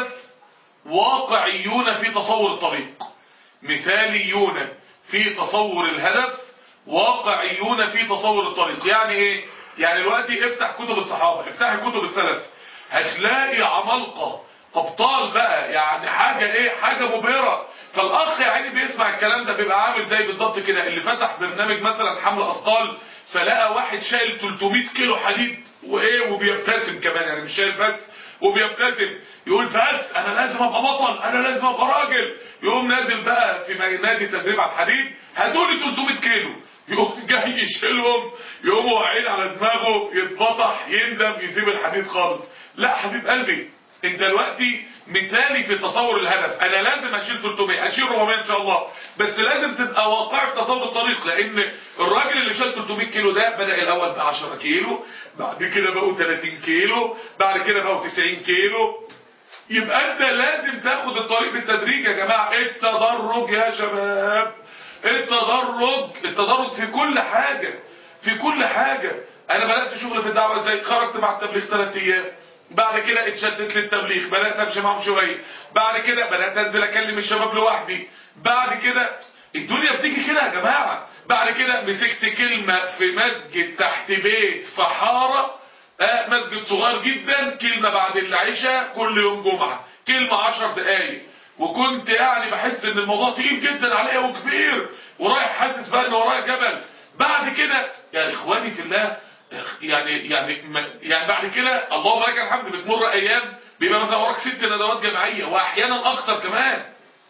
واقعيون في تصور الطريق. مثاليون في تصور الهدف، واقعيون في تصور الطريق. يعني ايه؟ يعني دلوقتي افتح كتب الصحابه، افتح كتب السلف، هتلاقي عمالقه ابطال بقى، يعني حاجه ايه، حاجه مبهره. فالاخ يا عيني بيسمع الكلام ده بيبقى عامل زي بالظبط كده اللي فتح برنامج مثلا حمل اثقال، فلقى واحد شايل ثلاثمائة كيلو حديد وايه وبيبتسم كمان، يعني مش شايل بس وبيبتسم، يقول بس انا لازم ابقى بطل، انا لازم ابقى راجل. يقوم نازل بقى في نادي تدريب على الحديد، هاتولي ثلاثمائة كيلو، يقوم جاي يشيلهم، يقوم واقعين على دماغه، يتبطح، يندم، يسيب الحديد خالص. لا حبيب قلبي، انت دلوقتي مثالي في تصور الهدف. انا لازم اشيل ثلاثمائة، اشيل أربعمائة ان شاء الله، بس لازم تبقى واقعي في تصور الطريق. لان الراجل اللي شال ثلاثمائة كيلو ده بدأ الاول ب عشرة كيلو، بعد كده بقوا ثلاثين كيلو، بعد كده بقوا تسعين كيلو. يبقى انت لازم تاخد الطريق بالتدريج يا جماعه. التدرج يا شباب، التدرج، التدرج في كل حاجه، في كل حاجه. انا بدات شغل في الدعوه ازاي؟ خرجت مع التبليغ ثلاث ايام، بعد كده اتشدت للتبليغ، بدات امشي معاهم شويه، بعد كده بدات انزل اكلم الشباب لوحدي، بعد كده الدنيا بتيجي كده يا جماعه. بعد كده مسكت كلمه في مسجد تحت بيت في حاره، آه مسجد صغير جدا، كلمه بعد العشاء كل يوم جمعه، كلمه عشر دقايق، وكنت يعني بحس ان الموضوع تقيل جدا عليا وكبير، ورايح حاسس بقى ان ورايا جبل. بعد كده يا اخواني في الله، يعني يعني يعني بعد كده اللهم لك الحمد بتمر ايام بيبقى مثلا وراك ست ندوات جماعيه واحيانا اكتر كمان.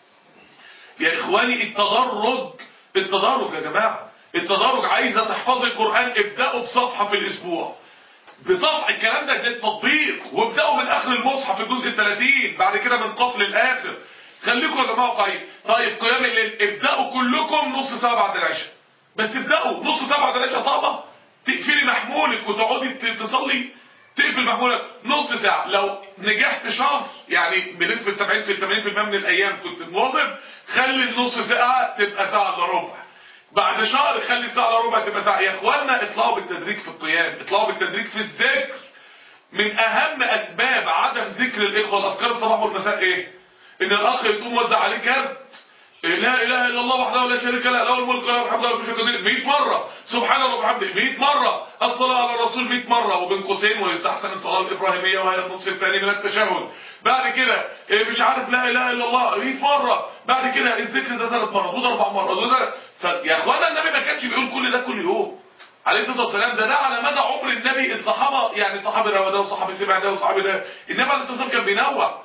يا اخواني التدرج، التدرج يا جماعه، التدرج. عايزه تحفظي القران ابداوا بصفحه في الاسبوع، بصفحه، الكلام ده زي التطبيق، وابداوا من اخر المصحف الجزء ثلاثين، بعد كده من قاف للاخر. خليكم يا جماعه واقعيين. طيب قيام الليل ابداوا كلكم نص ساعه بعد العشاء، بس ابداوا نص ساعه بعد العشاء. صعبه؟ تقفلي محمولك وتقعدي تصلي، تقفل محمولك نص ساعه. لو نجحت شهر يعني بنسبه سبعين في ثمانين بالمئة من الايام كنت مواظب، خلي النص ساعه تبقى ساعه الا ربع، بعد شهر خلي ساعه الا ربع تبقى ساعه. يا اخوانا اطلعوا بالتدريج في القيام، اطلعوا بالتدريج في الذكر. من اهم اسباب عدم ذكر الاخوه الاذكار الصباح والمساء ايه؟ ان الاخ يقوم وزع عليه كارت لا اله الا الله وحده لا شريك له، له الملك وله الحمد وله كل شيء قدير مئة مره، سبحان الله وبحمده مئة مره، الصلاه على الرسول مئة مره، وبين قوسين ويستحسن الصلاه الابراهيميه وهي النصف الثاني من التشهد. بعد كده مش عارف لا اله الا الله مئة مره، بعد كده الذكر ده ثلاث مرات وده اربع مرات وده. فيا اخوانا النبي ما كانش بيقول كل ده كل يوم عليه الصلاه والسلام. ده ده على مدى عمر النبي. الصحابه يعني صحابي روى ده وصحابي سمع ده وصحابي ده، النبي عليه الصلاه والسلام كان بينوع.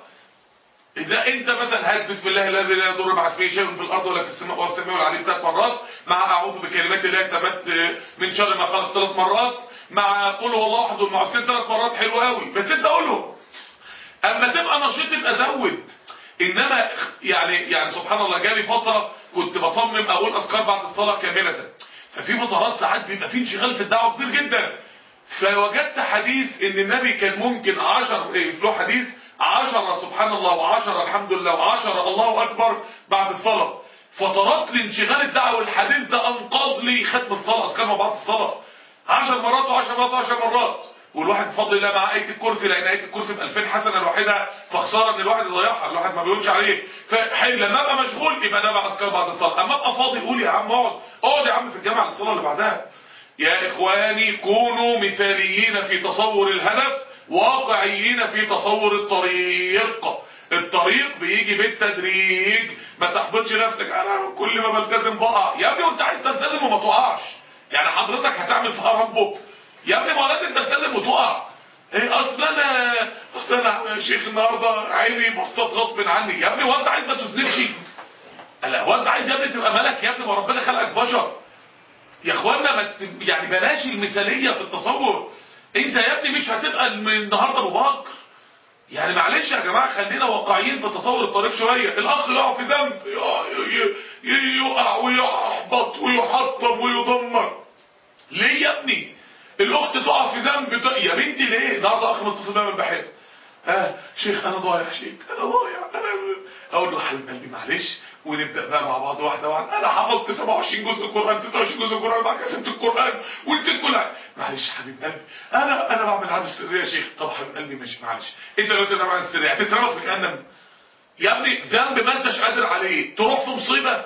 إذا أنت مثلا هات بسم الله الذي لا يضر مع اسمه شيء في الأرض ولا في السماء والسميع العليم ثلاث مرات، مع أعوذ بكلمات الله التامات من شر ما خلق ثلاث مرات، مع قل هو الله أحد والمعوذتين ثلاث مرات، حلو قوي، بس أنت قولهم. أما تبقى نشيط تبقى زود. إنما يعني يعني سبحان الله جالي فترة كنت بصمم أقول أذكار بعد الصلاة كاملة، ففي فترات ساعات بيبقى في انشغال في الدعوة كبير جدا، فوجدت حديث إن النبي كان ممكن عشر إيه له حديث عشرة سبحان الله وعشرة الحمد لله وعشرة الله أكبر بعد الصلاة. فترات لانشغال الدعوة والحديث ده أنقذ لي ختم الصلاة، أذكار ما بعد الصلاة عشر مرات وعشر مرات وعشر مرات. والواحد بفضل الله مع آية الكرسي، لأن آية الكرسي بألفين حسنة الواحدة، فخسارة إن الواحد يضيعها، الواحد ما بيقولش عليه. فحين لما أبقى مشغول يبقى ده بقى أذكار بعد الصلاة، أما أبقى فاضي قول يا عم اقعد، اقعد يا عم في الجامعة للصلاة اللي بعدها. يا إخواني كونوا مثاليين في تصور الهدف، واقعيين في تصور الطريق. الطريق بيجي بالتدريج، ما تحبطش نفسك انا كل ما بلتزم بقع. يا ابني وانت عايز تلتزم وما تقعش، يعني حضرتك هتعمل فيها ربك يا ابني؟ ما لازم تلتزم وتقع. ايه اصل انا اصل انا يا شيخ النهارده عيني بصت غصب عني. يا ابني هو انت عايز ما تذنبش؟ لا هو انت عايز يا ابني تبقى ملك؟ يا ابني ما ربنا خلقك بشر. يا اخوانا ما يعني بلاش المثاليه في التصور. انت يا ابني مش هتبقى من النهارده ابو بكر، يعني معلش يا جماعه خلينا واقعيين في تصور الطريق شويه. الاخ يقع في ذنب يقع ويحبط ويحطم ويدمر، ليه يا ابني؟ الاخت تقع في ذنب يا بنتي ليه؟ النهارده اخ متصل بيا من البحيره اه شيخ انا ضايع يا شيخ انا ضايع انا. اقول له حبيب قلبي معلش، ونبدا بقى مع بعض واحده واحده. انا حفظت سبعة وعشرين جزء قران، ستة وعشرين جزء قران، بعد كده سبت القران ونسيت كل حاجه. معلش يا حبيب قلبي انا انا بعمل عاده سريه يا شيخ. طب حبيب قلبي ماشي معلش، انت لو بتعمل عاده سريه هتترمى في جهنم يا ابني. ذنب ما انتش قادر عليه تروح في مصيبه.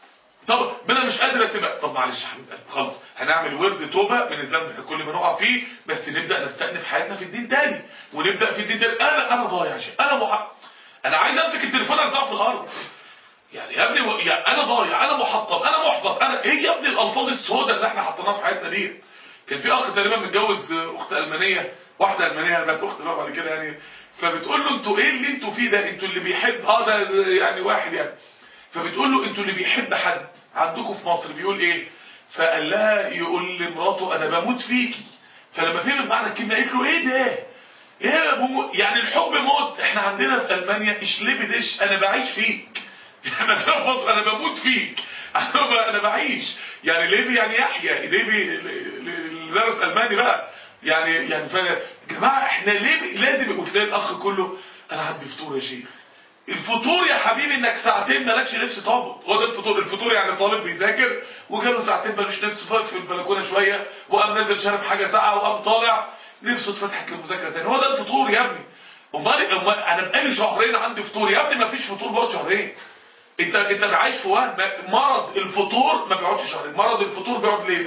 طب انا مش قادر اسيبها. طب معلش يا حبيب قلبي خلاص هنعمل ورد توبه من الذنب كل ما نقع فيه، بس نبدا نستأنف حياتنا في الدين تاني، ونبدا في الدين تاني. انا انا ضايع يا شيخ، انا محق. انا عايز امسك التليفون ارزعه في الارض. يعني يا ابني و... يعني انا ضايع، انا محطم، انا محبط، انا ايه يا ابني الالفاظ السوداء اللي احنا حطيناها في حياتنا دي؟ كان في اخ تقريبا متجوز اخت المانيه، واحده المانيه بقت اخت بقى بعد كده يعني، فبتقول له انتوا ايه اللي انتوا فيه ده؟ انتوا اللي بيحب اه ده يعني واحد يعني، فبتقول له انتوا اللي بيحب حد عندكم في مصر بيقول ايه؟ فقال لها يقول لمراته انا بموت فيكي. فلما فهم معنى الكلمه قالت له ايه ده؟ ايه بموت؟ يعني الحب موت. احنا عندنا في المانيا اشلبي دش انا بعيش فيك. انا في مصر انا بموت فيك، انا انا بعيش. يعني ليبي يعني يحيى، ليبي اللي درس الماني بقى يعني يعني فانا جماعه احنا ليه لازم وتلاقي الاخ كله انا عندي فطور يا شيخ. الفطور يا حبيبي انك ساعتين مالكش نفس تقعد، هو ده الفطور. الفطور يعني طالب بيذاكر وجاله ساعتين مالوش نفس، فاضي في البلكونه شويه وقام نازل شارب حاجه ساقعه وقام طالع نفسه اتفتحت للمذاكره تاني. هو ده الفطور يا ابني. امال امال انا بقالي شهرين عندي فطور يا ابني. مفيش فطور بقعد شهرين. انت انت عايش في وهم. مرض الفطور ما بيقعدش شهرين، مرض الفطور بيقعد ليله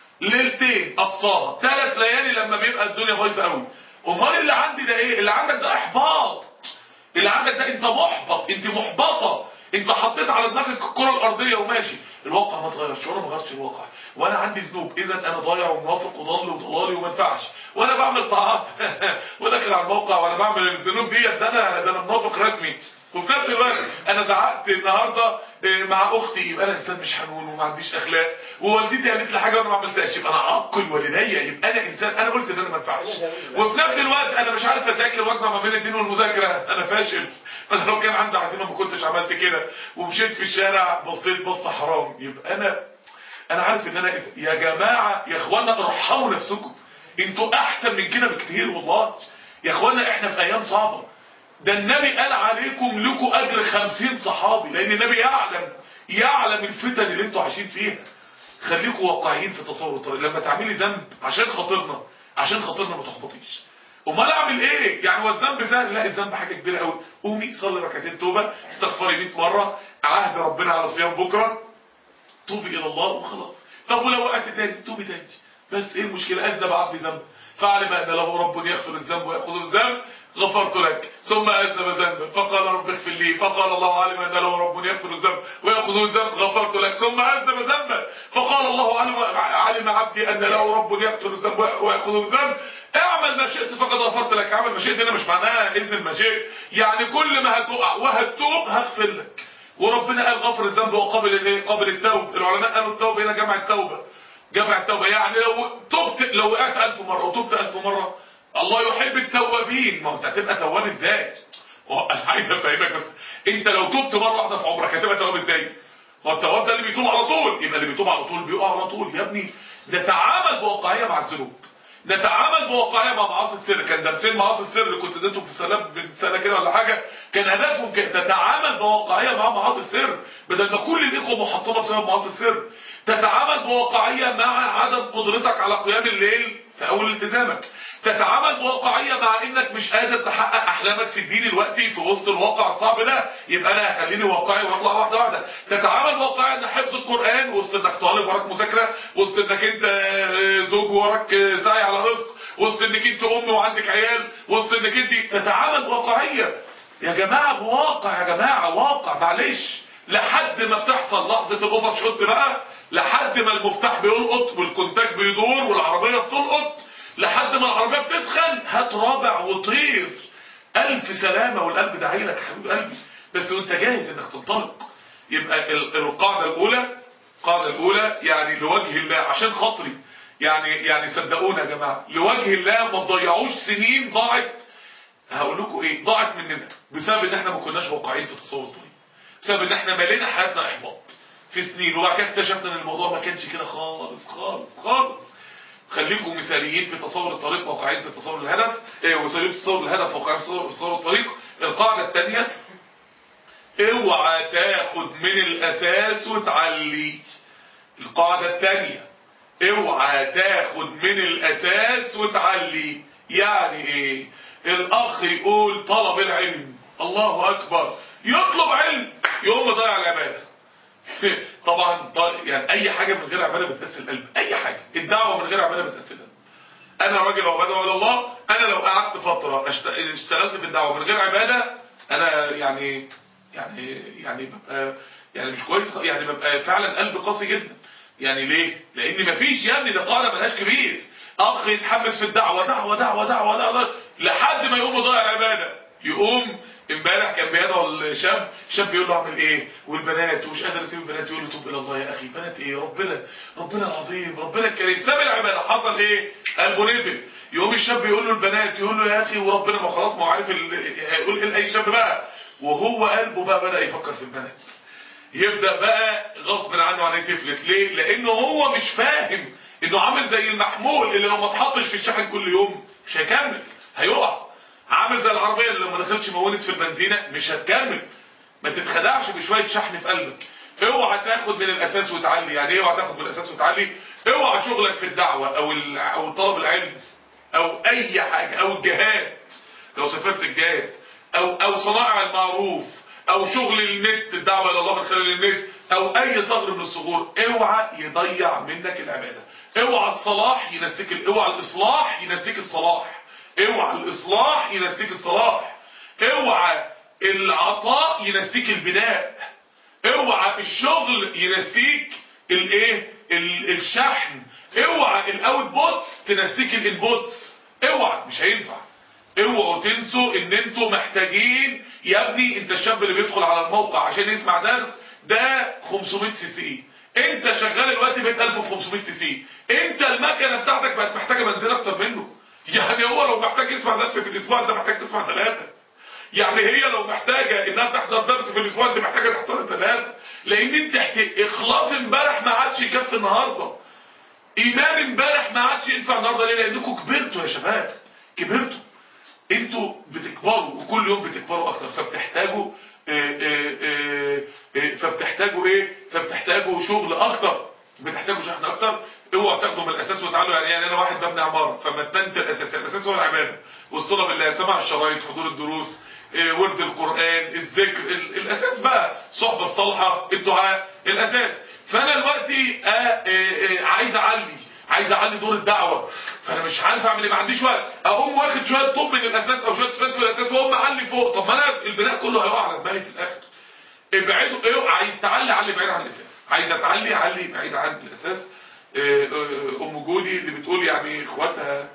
ليلتين اقصاها، ثلاث ليالي لما بيبقى الدنيا بايظه قوي. امال اللي عندي ده ايه؟ اللي عندك ده احباط. اللي عندك ده انت محبط، انت محبطه. انت حطيت على دماغك الكره الارضيه وماشي، الواقع ما اتغيرش وانا ما غيرتش الواقع، وانا عندي ذنوب، اذا انا ضايع ومنافق وضال وضلالي وما ينفعش، وانا بعمل طاعات وداخل على الموقع وانا بعمل الذنوب ديت، ده انا ده انا منافق رسمي. وفي نفس الوقت انا زعقت النهارده مع اختي، يبقى انا انسان مش حنون وما عنديش اخلاق، ووالدتي قالت لي حاجه وانا ما عملتهاش، يبقى انا عاقل والدي، يبقى انا انسان انا قلت ان انا ما ينفعش. وفي نفس الوقت انا مش عارف اذاكر واجمع ما بين الدين والمذاكره، انا فاشل. انا لو كان عندي عزيمه ما كنتش عملت كده، ومشيت في الشارع بصيت بصه حرام، يبقى انا انا عارف ان انا يا جماعه يا اخوانا ارحموا نفسكم. انتوا احسن من كده بكتير والله يا اخوانا. احنا في ايام صعبه. ده النبي قال عليكم لكم اجر خمسين صحابي، لان النبي يعلم يعلم الفتن اللي انتوا عايشين فيها. خليكم واقعيين في تصور الطريق. لما تعملي ذنب عشان خاطرنا عشان خاطرنا ما تحبطيش. امال اعمل ايه؟ يعني هو الذنب سهل؟ لا الذنب حاجه كبيره قوي. قومي صلي ركعتين توبه، استغفري مية مره، عهد ربنا على صيام بكره، توبي الى الله وخلاص. طب ولو وقعت تاني توبي تاني، بس ايه المشكله؟ اذنب عبدي ذنب فعلم ان له رب يغفر الذنب ويأخذ الذنب غفرت لك، ثم اذنب ذنبا فقال رب اغفر لي، فقال الله علم ان له رب يغفر الذنب ويأخذ الذنب غفرت لك، ثم اذنب ذنبا فقال الله علم علم عبدي ان له رب يغفر الذنب ويأخذ الذنب، اعمل ما شئت فقد غفرت لك. اعمل ما شئت هنا مش معناها اذن ما شئت، يعني كل ما هتقع وهتتوب هغفر لك. وربنا قال غفر الذنب وقابل الايه؟ قابل التوب. العلماء قالوا التوبه هنا جمع التوبه، جمع التوبه يعني لو تبت لو وقعت ألف مره وتبت ألف مره الله يحب التوابين. ما هو انت هتبقى تواب ازاي؟ انا عايز افهمك بس، انت لو تبت مره واحده في عمرك هتبقى تواب ازاي؟ هو التواب ده اللي بيتوب على طول، يبقى اللي بيتوب على طول بيقع على طول. يا ابني نتعامل بواقعيه مع الذنوب، نتعامل بواقعيه مع معاصي السر. كان درسين معاصي السر اللي كنت اديتهم في السنه من سنه كده ولا حاجه، كان هدفهم تتعامل بواقعيه مع معاصي السر، بدل ما كل الاخوه محطمه بسبب معاصي السر. تتعامل بواقعيه مع عدم قدرتك على قيام الليل في اول التزامك. تتعامل بواقعيه مع انك مش قادر تحقق احلامك في الدين الوقتي في وسط الواقع الصعب ده، يبقى انا هخليني واقعي واطلع واحده واحده. تتعامل بواقعيه ان حفظ القران وسط انك طالب وراك مذاكره، وسط انك انت زوج وراك سعي على رزق، وسط انك انت ام وعندك عيال، وسط انك انت تتعامل بواقعيه. يا جماعه بواقع، يا جماعه واقع معلش، لحد ما بتحصل لحظه الاوفر شوت بقى، لحد ما المفتاح بيلقط والكونتاك بيدور والعربيه بتلقط، لحد ما العربيه بتسخن، هات رابع وطير. الف سلامه والقلب داعي لك حبيب قلبي، بس وانت جاهز انك تنطلق. يبقى القاعده الاولى القاعده الاولى يعني لوجه الله عشان خاطري، يعني يعني صدقونا يا جماعه لوجه الله ما تضيعوش سنين ضاعت. هقول لكم ايه ضاعت مننا بسبب ان احنا ما كناش واقعيين في تصور الطريق، بسبب ان احنا مالينا حياتنا احباط في سنين، وبعد كده اكتشفنا ان الموضوع ما كانش كده خالص خالص خالص. خليكم مثاليين في تصور الطريق واقعيين في تصور الهدف، ومثاليين في تصور الهدف واقعيين في تصور الطريق. القاعدة الثانية، اوعى تاخد من الاساس وتعلي. القاعدة الثانية، اوعى تاخد من الاساس وتعلي. يعني ايه؟ الاخ يقول طلب العلم، الله اكبر، يطلب علم يقوم ضيع العبادة. طبعا يعني اي حاجة من غير عبادة بتأسي القلب، اي حاجة، الدعوة من غير عبادة بتأسي القلب. انا راجل وبدعو الى الله، انا لو قعدت فترة اشتغلت في الدعوة من غير عبادة، انا يعني يعني يعني ببقى يعني مش كويس، يعني ببقى فعلا قلب قاسي جدا. يعني ليه؟ لان مفيش يا ابني، ده قاعده ملهاش كبير. اخ يتحمس في الدعوه دعوه دعوه دعوه دعوه لحد ما يقوم يضيع العباده. يقوم امبارح كان بيدعو الشاب، شاب بيقول له اعمل ايه؟ والبنات، ومش قادر اسيب البنات، يقول له توب الى الله يا اخي، بنات ايه؟ ربنا ربنا العظيم، ربنا الكريم. ساب العباده، حصل ايه؟ قلبه نزل. يقوم الشاب يقول له البنات، يقول له يا اخي وربنا، ما خلاص، ما هو عارف هيقول ايه لاي شاب بقى، وهو قلبه بقى بدأ يفكر في البنات. يبدأ بقى غصب عنه عليه تفلت. ليه؟ لانه هو مش فاهم انه عامل زي المحمول اللي لو ما اتحطش في الشحن كل يوم مش هيكمل، هيقع. عامل زي العربية اللي لو ما دخلتش مونت في البنزينة مش هتكمل. ما تتخدعش بشوية شحن في قلبك. اوعى تاخد من الاساس وتعلي. يعني ايه اوعى تاخد من الاساس وتعلي؟ اوعى شغلك في الدعوة او او طلب العلم او اي حاجة، او الجهاد لو سافرت الجهاد، او او صنائع المعروف، او شغل النت، الدعوه الى الله من خلال النت، او اي صغر من الصغور، اوعى يضيع منك العباده. اوعى الصلاح ينسيك، اوعى الاصلاح ينسيك الصلاح، اوعى الاصلاح ينسيك الصلاح، اوعى العطاء ينسيك البناء، اوعى الشغل ينسيك الايه الشحن، اوعى الاوت بوتس تنسيك الانبوتس. اوعى، مش هينفع. اوعوا تنسوا ان انتوا محتاجين. يا ابني انت الشاب اللي بيدخل على الموقع عشان يسمع درس ده خمسمائة سي سي، انت شغال الوقت بقيت ألف وخمسمائة سي سي، انت المكنه بتاعتك بقت محتاجه بنزين اكتر منه. يعني هو لو محتاج يسمع درس في الاسبوع انت محتاج تسمع ثلاثه. يعني هي لو محتاجه انها تحضر درس في الاسبوع انت محتاجه تحضر ثلاثه. لان انت اخلاص امبارح ما عادش يكفي النهارده، ايمان امبارح ما عادش ينفع النهارده. ليه؟ لانكم كبرتوا يا شباب، كبرتوا، انتوا بتكبروا وكل يوم بتكبروا اكتر، فبتحتاجوا اه اه اه اه فبتحتاجوا ايه فبتحتاجوا شغل اكتر، بتحتاجوا شحن اكتر. اوعوا تاخدوا من الاساس وتعالوا. يعني, يعني انا واحد ببني عماره، فمتنت الاساس. الاساس هو العباده والصلاه بالله، سماع الشرايط، حضور الدروس، اه ورد القران، الذكر، ال الاساس بقى، الصحبه الصالحه، الدعاء، الاساس. فانا دلوقتي اه اه اه عايز اعلي عايز اعلي دور الدعوه، فانا مش عارف اعمل ايه، ما عنديش وقت. اقوم واخد شويه طوب من الاساس او شويه سفنت من الاساس واقوم اعلي فوق. طب ما انا البناء كله هيقع على دماغي في الاخر. ابعدوا. ايه عايز تعلي علي بعيد عن الاساس، عايز اتعلي علي بعيد عن الاساس. ام جودي اللي بتقول يعني اخواتها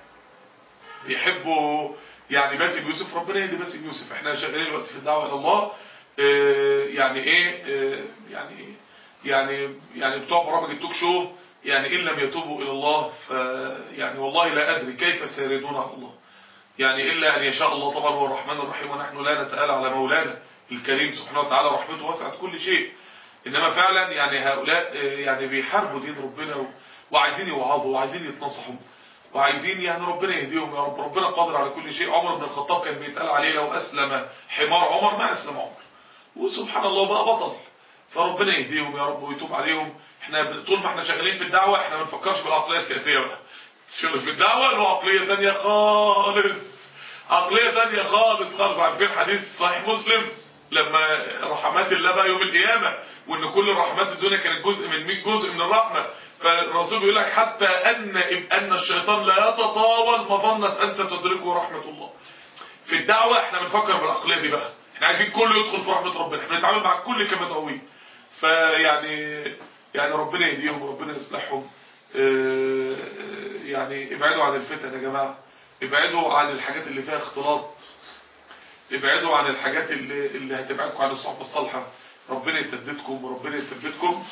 بيحبوا يعني باسم يوسف، ربنا يهدي باسم يوسف. احنا شغالين دلوقتي في الدعوه الى الله. يعني ايه يعني يعني يعني بتوع برامج التوك شو، يعني إن لم يتوبوا إلى الله ف يعني والله لا أدري كيف سيردون على الله. يعني إلا أن يشاء الله. طبعا هو الرحمن الرحيم، ونحن لا نتآلى على مولانا الكريم سبحانه وتعالى، رحمته وسعت كل شيء. إنما فعلا يعني هؤلاء يعني بيحاربوا دين ربنا وعايزين يوعظوا وعايزين يتنصحوا وعايزين يعني ربنا يهديهم يا رب. ربنا قادر على كل شيء. عمر بن الخطاب كان بيتقال عليه لو أسلم حمار عمر ما أسلم عمر، وسبحان الله بقى بطل. فربنا يهديهم يا رب ويتوب عليهم. احنا طول ما احنا شغالين في الدعوة احنا ما نفكرش بالعقلية السياسية بقى. شغل في الدعوة له عقلية تانية خالص، عقلية تانية خالص خالص. عارفين حديث صحيح مسلم لما رحمات الله بقى يوم القيامة، وان كل رحمات الدنيا كانت جزء من مئة جزء من الرحمة. فالرسول بيقول لك حتى ان ان الشيطان لا يتطاول مظنة ان ستدركه رحمة الله. في الدعوة احنا بنفكر بالعقلية دي بقى، احنا عايزين كله يدخل في رحمة ربنا، احنا بنتعامل مع الكل كمدعوين. فيعني يعني ربنا يهديهم وربنا يصلحهم. اه يعني ابعدوا عن الفتن يا جماعة، ابعدوا عن الحاجات اللي فيها اختلاط، ابعدوا عن الحاجات اللي, اللي هتبعدكم عن الصحبة الصالحة. ربنا يسددكم وربنا يثبتكم.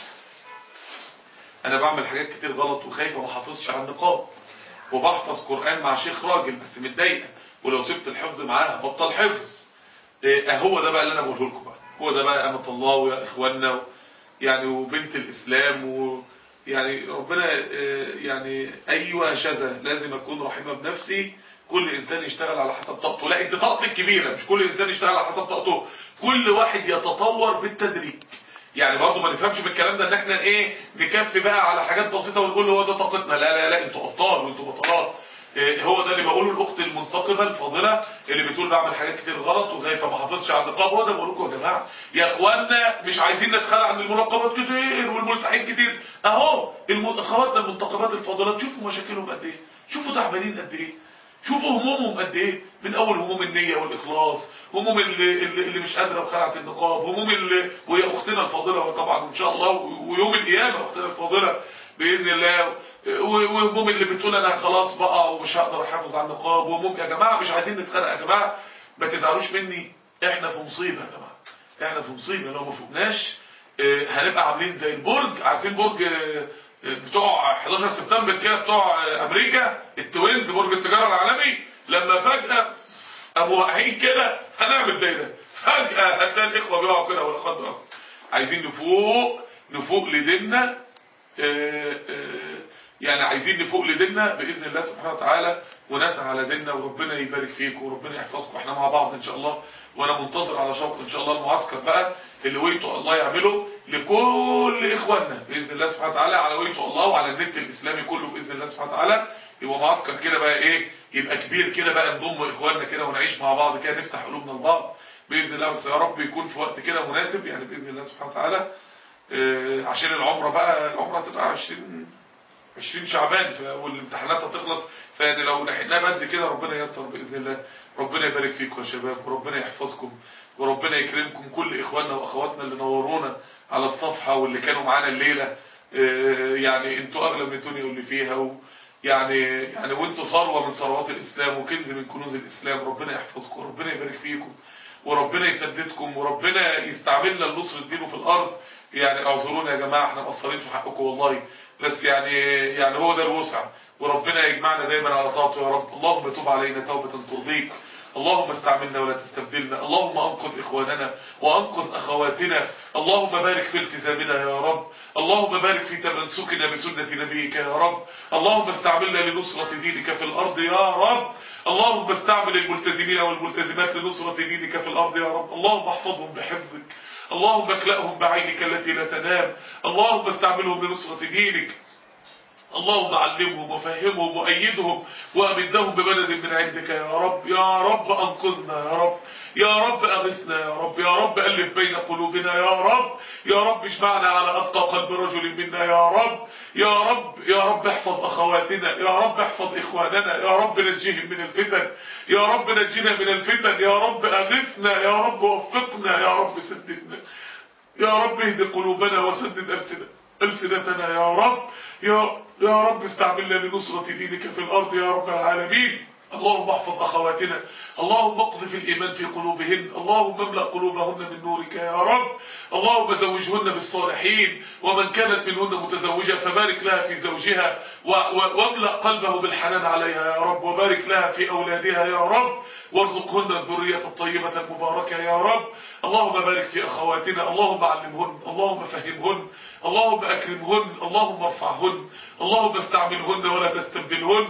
انا بعمل حاجات كتير غلط وخايفة ما حافظش على النقاط، وبحفظ قرآن مع شيخ راجل بس متضايقة، ولو سبت الحفظ معاها بطل حفظ. اه هو ده بقى اللي انا بقوله لكم بقى، هو ده بقى أمة الله ويا اخواننا و يعني وبنت الاسلام و يعني ربنا يعني ايوه شذا لازم اكون رحيمه بنفسي. كل انسان يشتغل على حسب طاقته. لا انت طاقتك كبيره، مش كل انسان يشتغل على حسب طاقته، كل واحد يتطور بالتدريج. يعني برضه ما نفهمش بالكلام ده ان احنا ايه نكفي بقى على حاجات بسيطه ونقول هو ده طاقتنا. لا لا لا انتوا ابطال وانتوا بطلات. إيه هو ده اللي بقوله الاخت المنتقبه الفاضله اللي بتقول بعمل حاجات كتير غلط وخايفه ما احافظش على النقاب. هو ده بقول لكم يا جماعه يا اخوانا، مش عايزين نتخلى عن المنقبات كتير والملتحين كتير. اهو اخواتنا المنتقبات الفاضلات شوفوا مشاكلهم قد ايه، شوفوا تعبانين قد ايه، شوفوا همومهم قد ايه، من اول هموم النيه والاخلاص، هموم اللي, اللي, اللي مش قادره بخلعه النقاب، هموم اللي وهي اختنا الفاضله وطبعا ان شاء الله ويوم القيامه اختنا الفاضله باذن الله، وهموم اللي بتقول انا خلاص بقى ومش هقدر احافظ على النقاب، وهموم. يا جماعه مش عايزين نتخانق يا جماعه، ما تزعلوش مني، احنا في مصيبه يا جماعه، احنا في مصيبه. لو ما فوقناش هنبقى عاملين زي البرج، عارفين برج بتوع حداشر سبتمبر كده بتوع امريكا التوينز، برج التجاره العالمي، لما فجاه قاموا واقعين كده هنعمل زي ده، فجاه هتلاقي الاخوه بيقعوا كده والاخوات بيقعوا. عايزين نفوق نفوق لديننا، يعني عايزين نفوق لديننا باذن الله سبحانه وتعالى ونسعى على ديننا، وربنا يبارك فيكم وربنا يحفظكم. احنا مع بعض ان شاء الله، وانا منتظر على شوق ان شاء الله المعسكر بقى اللي ويتو الله يعمله لكل اخواننا باذن الله سبحانه وتعالى على ويتو الله وعلى النت الاسلامي كله باذن الله سبحانه وتعالى. يبقى معسكر كده بقى ايه، يبقى كبير كده بقى، نضم اخواننا كده ونعيش مع بعض كده، نفتح قلوبنا لبعض باذن الله. بس يا رب يكون في وقت كده مناسب يعني باذن الله سبحانه وتعالى، اه عشان العمره بقى، العمره تبقى عشرين عشرين شعبان والامتحانات هتخلص، فيعني لو لحقناه بدري كده ربنا ييسر باذن الله. ربنا يبارك فيكم يا شباب وربنا يحفظكم وربنا يكرمكم، كل اخواننا واخواتنا اللي نورونا على الصفحه واللي كانوا معانا الليله، اه يعني انتوا اغلى من الدنيا واللي فيها، و يعني يعني وانتوا ثروه من ثروات الاسلام وكنز من كنوز الاسلام. ربنا يحفظكم وربنا يبارك فيكم وربنا يسددكم وربنا يستعملنا لنصر دينه في الارض. يعني اعذرونا يا جماعه احنا مقصرين في حقكم والله، بس يعني يعني هو ده الوسع، وربنا يجمعنا دايما على طاعته يا رب. اللهم تب علينا توبه ترضيك، اللهم استعملنا ولا تستبدلنا، اللهم انقذ اخواننا وانقذ اخواتنا، اللهم بارك في التزامنا يا رب، اللهم بارك في تمسكنا بسنة نبيك يا رب، اللهم استعملنا لنصرة دينك في الارض يا رب، اللهم استعمل الملتزمين والملتزمات لنصرة دينك في الارض يا رب، اللهم احفظهم بحفظك، اللهم اكلأهم بعينك التي لا تنام، اللهم استعملهم لنصرة دينك، اللهم علمهم وفهمهم وأيدهم وأمدهم بمدد من عندك يا رب. يا رب أنقذنا يا رب، يا رب أغثنا يا رب، يا رب ألف بين قلوبنا يا رب، يا رب اجمعنا على أتقى قلب رجل منا يا رب، يا رب يا رب احفظ أخواتنا، يا رب احفظ إخواننا، يا رب نجيهم من الفتن، يا رب نجينا من الفتن، يا رب أغثنا، يا رب وفقنا، يا رب سددنا، يا رب اهد قلوبنا وسدد ألسنتنا ألسنتنا يا رب، يا يا رب استعملنا لنصرة دينك في الأرض يا رب العالمين. اللهم احفظ أخواتنا، اللهم اقذف الإيمان في قلوبهن، اللهم املأ قلوبهن من نورك يا رب، اللهم زوجهن بالصالحين، ومن كانت منهن متزوجة فبارك لها في زوجها واملأ قلبه بالحنان عليها يا رب، وبارك لها في أولادها يا رب، وارزقهن الذرية الطيبة المباركة يا رب. اللهم بارك في أخواتنا، اللهم علمهن، اللهم فهمهن، اللهم أكرمهن، اللهم ارفعهن، اللهم استعملهن ولا تستبدلهن،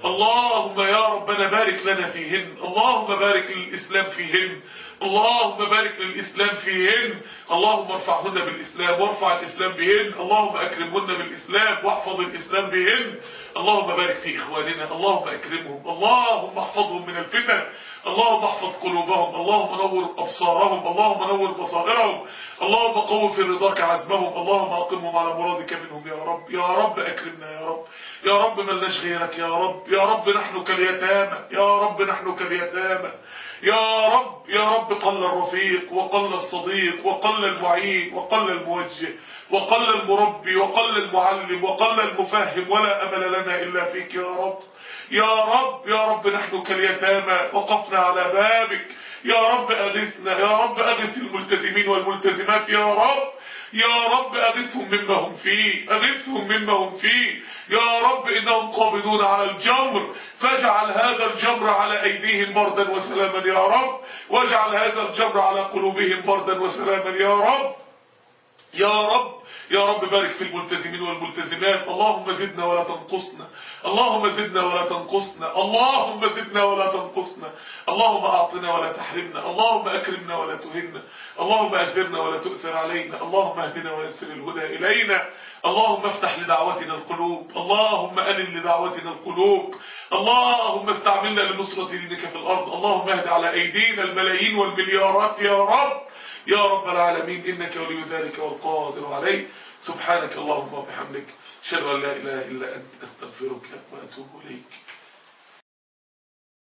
اللهم يا ربنا بارك لنا فيهن، اللهم بارك للإسلام فيهن، اللهم بارك للإسلام فيهن، اللهم ارفعهن بالإسلام وارفع الإسلام بهن، اللهم أكرمهن بالإسلام واحفظ الإسلام بهن، اللهم بارك في إخواننا، اللهم أكرمهم، اللهم احفظهم من الفتن، اللهم احفظ قلوبهم، اللهم نور أبصارهم، اللهم نور بصائرهم، اللهم قوي في رضاك عزمهم، اللهم أقمهم على مرادك منهم يا رب. يا رب أكرمنا يا رب، يا رب ملناش غيرك يا رب، يا رب نحن كاليتامى، يا رب نحن كاليتامى، يا رب يا رب قل الرفيق وقل الصديق وقل المعين وقل الموجه وقل المربي وقل المعلم وقل المفهم، ولا أمل لنا إلا فيك يا رب. يا رب يا رب نحن كاليتامى وقفنا على بابك، يا رب أغثنا، يا رب أغث الملتزمين والملتزمات يا رب، يا رب أغثهم مما هم فيه، أغثهم مما هم فيه يا رب، إنهم قابضون على الجمر، فاجعل هذا الجمر على أيديهم بردا وسلاما يا رب، واجعل هذا الجمر على قلوبهم بردا وسلاما يا رب. يا رب يا رب بارك في الملتزمين والملتزمات. اللهم زدنا ولا تنقصنا، اللهم زدنا ولا تنقصنا، اللهم زدنا ولا تنقصنا. اللهم أعطنا ولا تحرمنا، اللهم أكرمنا ولا تهنا، اللهم أثرنا ولا تؤثر علينا، اللهم اهدنا ويسر الهدى إلينا. اللهم افتح لدعوتنا القلوب، اللهم ألن لدعوتنا القلوب، اللهم استعملنا لنصرة دينك في الأرض. اللهم اهد على أيدينا الملايين والمليارات يا رب يا رب العالمين، إنك ولي ذلك والقادر عليه. سبحانك اللهم وبحمدك، أشهد أن لا إله إلا أنت، أستغفرك وأتوب إليك.